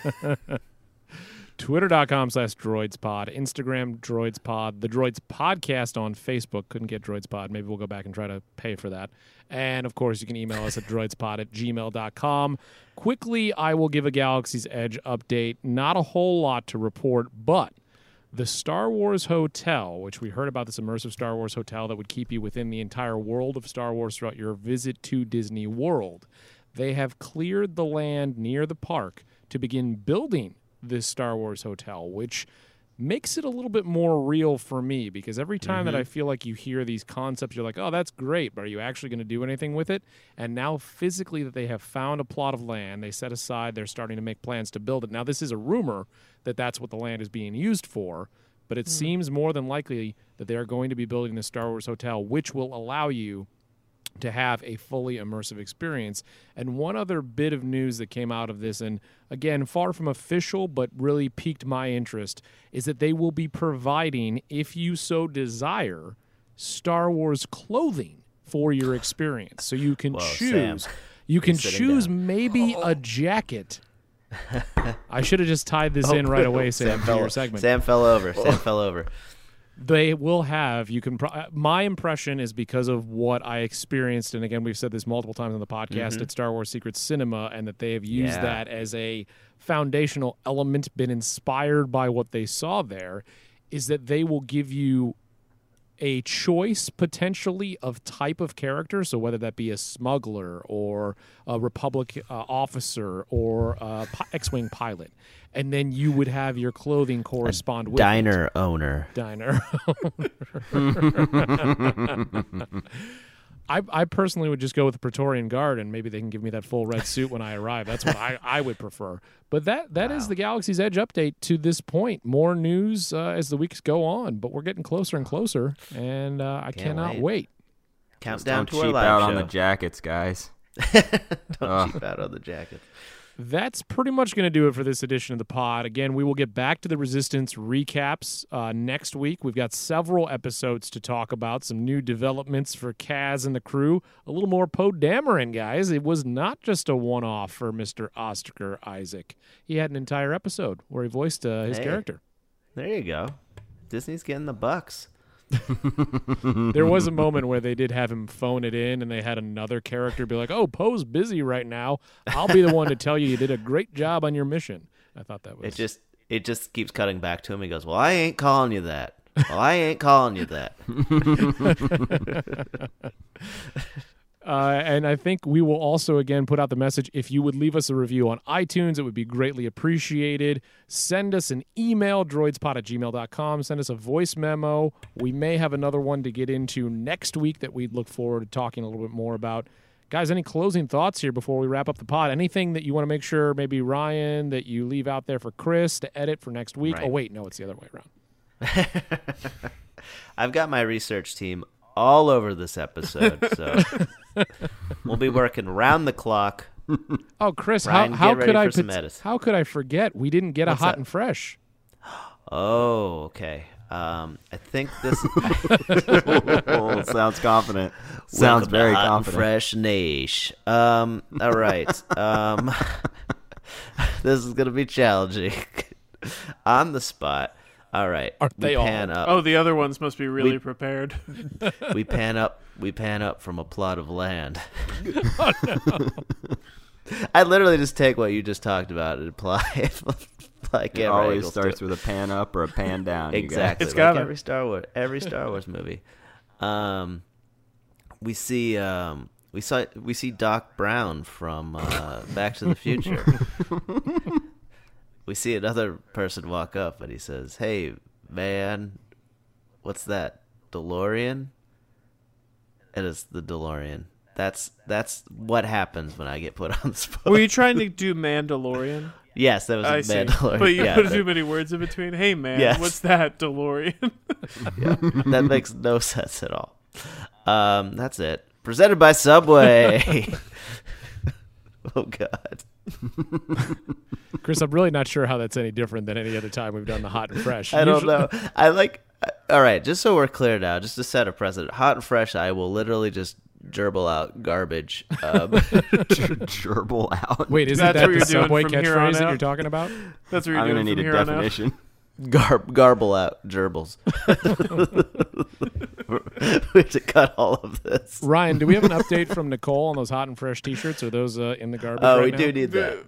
Twitter.com/DroidsPod, Instagram DroidsPod, the Droids Podcast on Facebook. Couldn't get DroidsPod. Maybe we'll go back and try to pay for that. And, of course, you can email us at droidspod@gmail.com. Quickly, I will give a Galaxy's Edge update. Not a whole lot to report, but the Star Wars Hotel, which we heard about, this immersive Star Wars hotel that would keep you within the entire world of Star Wars throughout your visit to Disney World, they have cleared the land near the park to begin building this Star Wars hotel, which makes it a little bit more real for me, because every time that I feel like you hear these concepts, you're like, oh, that's great, but are you actually going to do anything with it? And now physically that they have found a plot of land, they set aside, they're starting to make plans to build it. Now, this is a rumor that that's what the land is being used for, but it seems more than likely that they are going to be building the Star Wars hotel, which will allow you to have a fully immersive experience. And one other bit of news that came out of this, and again, far from official, but really piqued my interest, is that they will be providing, if you so desire, Star Wars clothing for your experience. So you can Whoa, choose. Sam. You can Sitting choose down. maybe a jacket. I should have just tied this in right away, Sam, for your segment. Sam fell over. Sam fell over. They will have, you can, my impression is because of what I experienced, and again, we've said this multiple times on the podcast at Star Wars Secret Cinema, and that they have used Yeah. that as a foundational element, been inspired by what they saw there, is that they will give you a choice potentially of type of character, so whether that be a smuggler or a Republic officer or a X-Wing pilot, and then you would have your clothing correspond with it. Diner owner. Diner. I personally would just go with the Praetorian Guard, and maybe they can give me that full red suit when I arrive. That's what I would prefer. But that is the Galaxy's Edge update to this point. More news as the weeks go on, but we're getting closer and closer, and I cannot wait. Countdown Don't to our cheap live out show. on the jackets, guys. Don't cheap out on the jackets. That's pretty much going to do it for this edition of the pod. Again, we will get back to the Resistance recaps next week. We've got several episodes to talk about, some new developments for Kaz and the crew, a little more Poe Dameron, guys. It was not just a one-off for Mr. Oster Isaac. He had an entire episode where he voiced his Hey. character. There you go. Disney's getting the bucks. There was a moment where they did have him phone it in, and they had another character be like, oh, Poe's busy right now. I'll be the one to tell you did a great job on your mission. I thought that was... It just keeps cutting back to him. He goes, "Well, I ain't calling you that. Well, I ain't calling you that." And I think we will also, again, put out the message. If you would leave us a review on iTunes, it would be greatly appreciated. Send us an email, droidspod@gmail.com. Send us a voice memo. We may have another one to get into next week that we'd look forward to talking a little bit more about. Guys, any closing thoughts here before we wrap up the pod? Anything that you want to make sure, maybe Ryan, that you leave out there for Chris to edit for next week? Right. Oh, wait, no, it's the other way around. I've got my research team all over this episode, so we'll be working round the clock. Oh, Chris, Ryan, how get ready could for some edits. how could I forget? We didn't get What's a hot that? and fresh. Oh, okay. I think this Oh, sounds confident. Sounds Welcome to very Hot and confident. Fresh Niche. All right. This is gonna be challenging. On the spot. All right. Aren't we they all? pan up. Oh, the other ones must be really prepared. We pan up from a plot of land. I literally just take what you just talked about and apply it. Like It camera always angles to starts it. with a pan up or a pan down. you guys. Exactly. It's Like gotta. every Star Wars movie. We see Doc Brown from Back to the Future. We see another person walk up and he says, "Hey man, what's that? DeLorean?" And it's the DeLorean. That's what happens when I get put on the spot. Were you trying to do Mandalorian? Yes, that was I a see. Mandalorian. But you Yeah, put that- too many words in between. Hey man, Yes. what's that, DeLorean? that makes no sense at all. That's it. Presented by Subway. Oh God. Chris, I'm really not sure how that's any different than any other time we've done the hot and fresh. I don't Usually- know. I like. All right, just so we're clear now, just to set a precedent. Hot and fresh, I will literally just gerbil out garbage. Gerbil out. Wait, isn't That's that what the you're doing Subway from here on catchphrase that out? you're talking about? That's what you're I'm doing gonna need from a here on out. definition. Garble out gerbils. We have to cut all of this. Ryan, do we have an update from Nicole on those hot and fresh T-shirts? Are those in the garbage? Oh, right we now? do need that.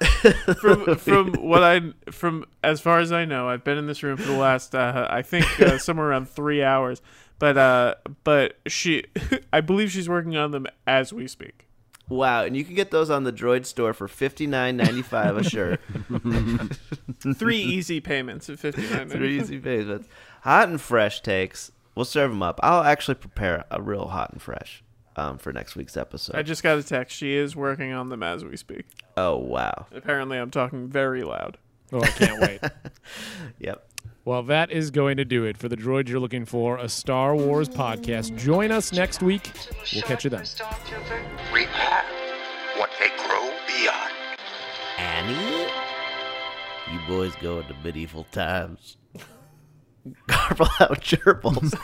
From as far as I know, I've been in this room for the last I think somewhere around 3 hours. But she, I believe she's working on them as we speak. Wow, and you can get those on the Droid store for $59.95 a shirt. 3 easy payments of $59. 3 easy payments. Hot and fresh takes. We'll serve them up. I'll actually prepare a real hot and fresh for next week's episode. I just got a text. She is working on them as we speak. Oh, wow. Apparently, I'm talking very loud. Oh, I can't wait. Yep. Well, that is going to do it for the Droid You're Looking For, a Star Wars podcast. Join us next week. We'll catch you then. Stormtrooper. We are what they grow beyond. Annie? You boys go into medieval times. Garble out gerbils.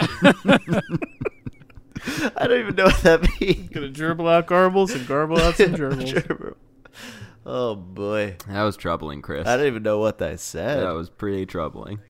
I don't even know what that means. Gonna gerbil out garbles and garble out some gerbils. Gerbil. Oh, boy. That was troubling, Chris. I don't even know what I said. That was pretty troubling.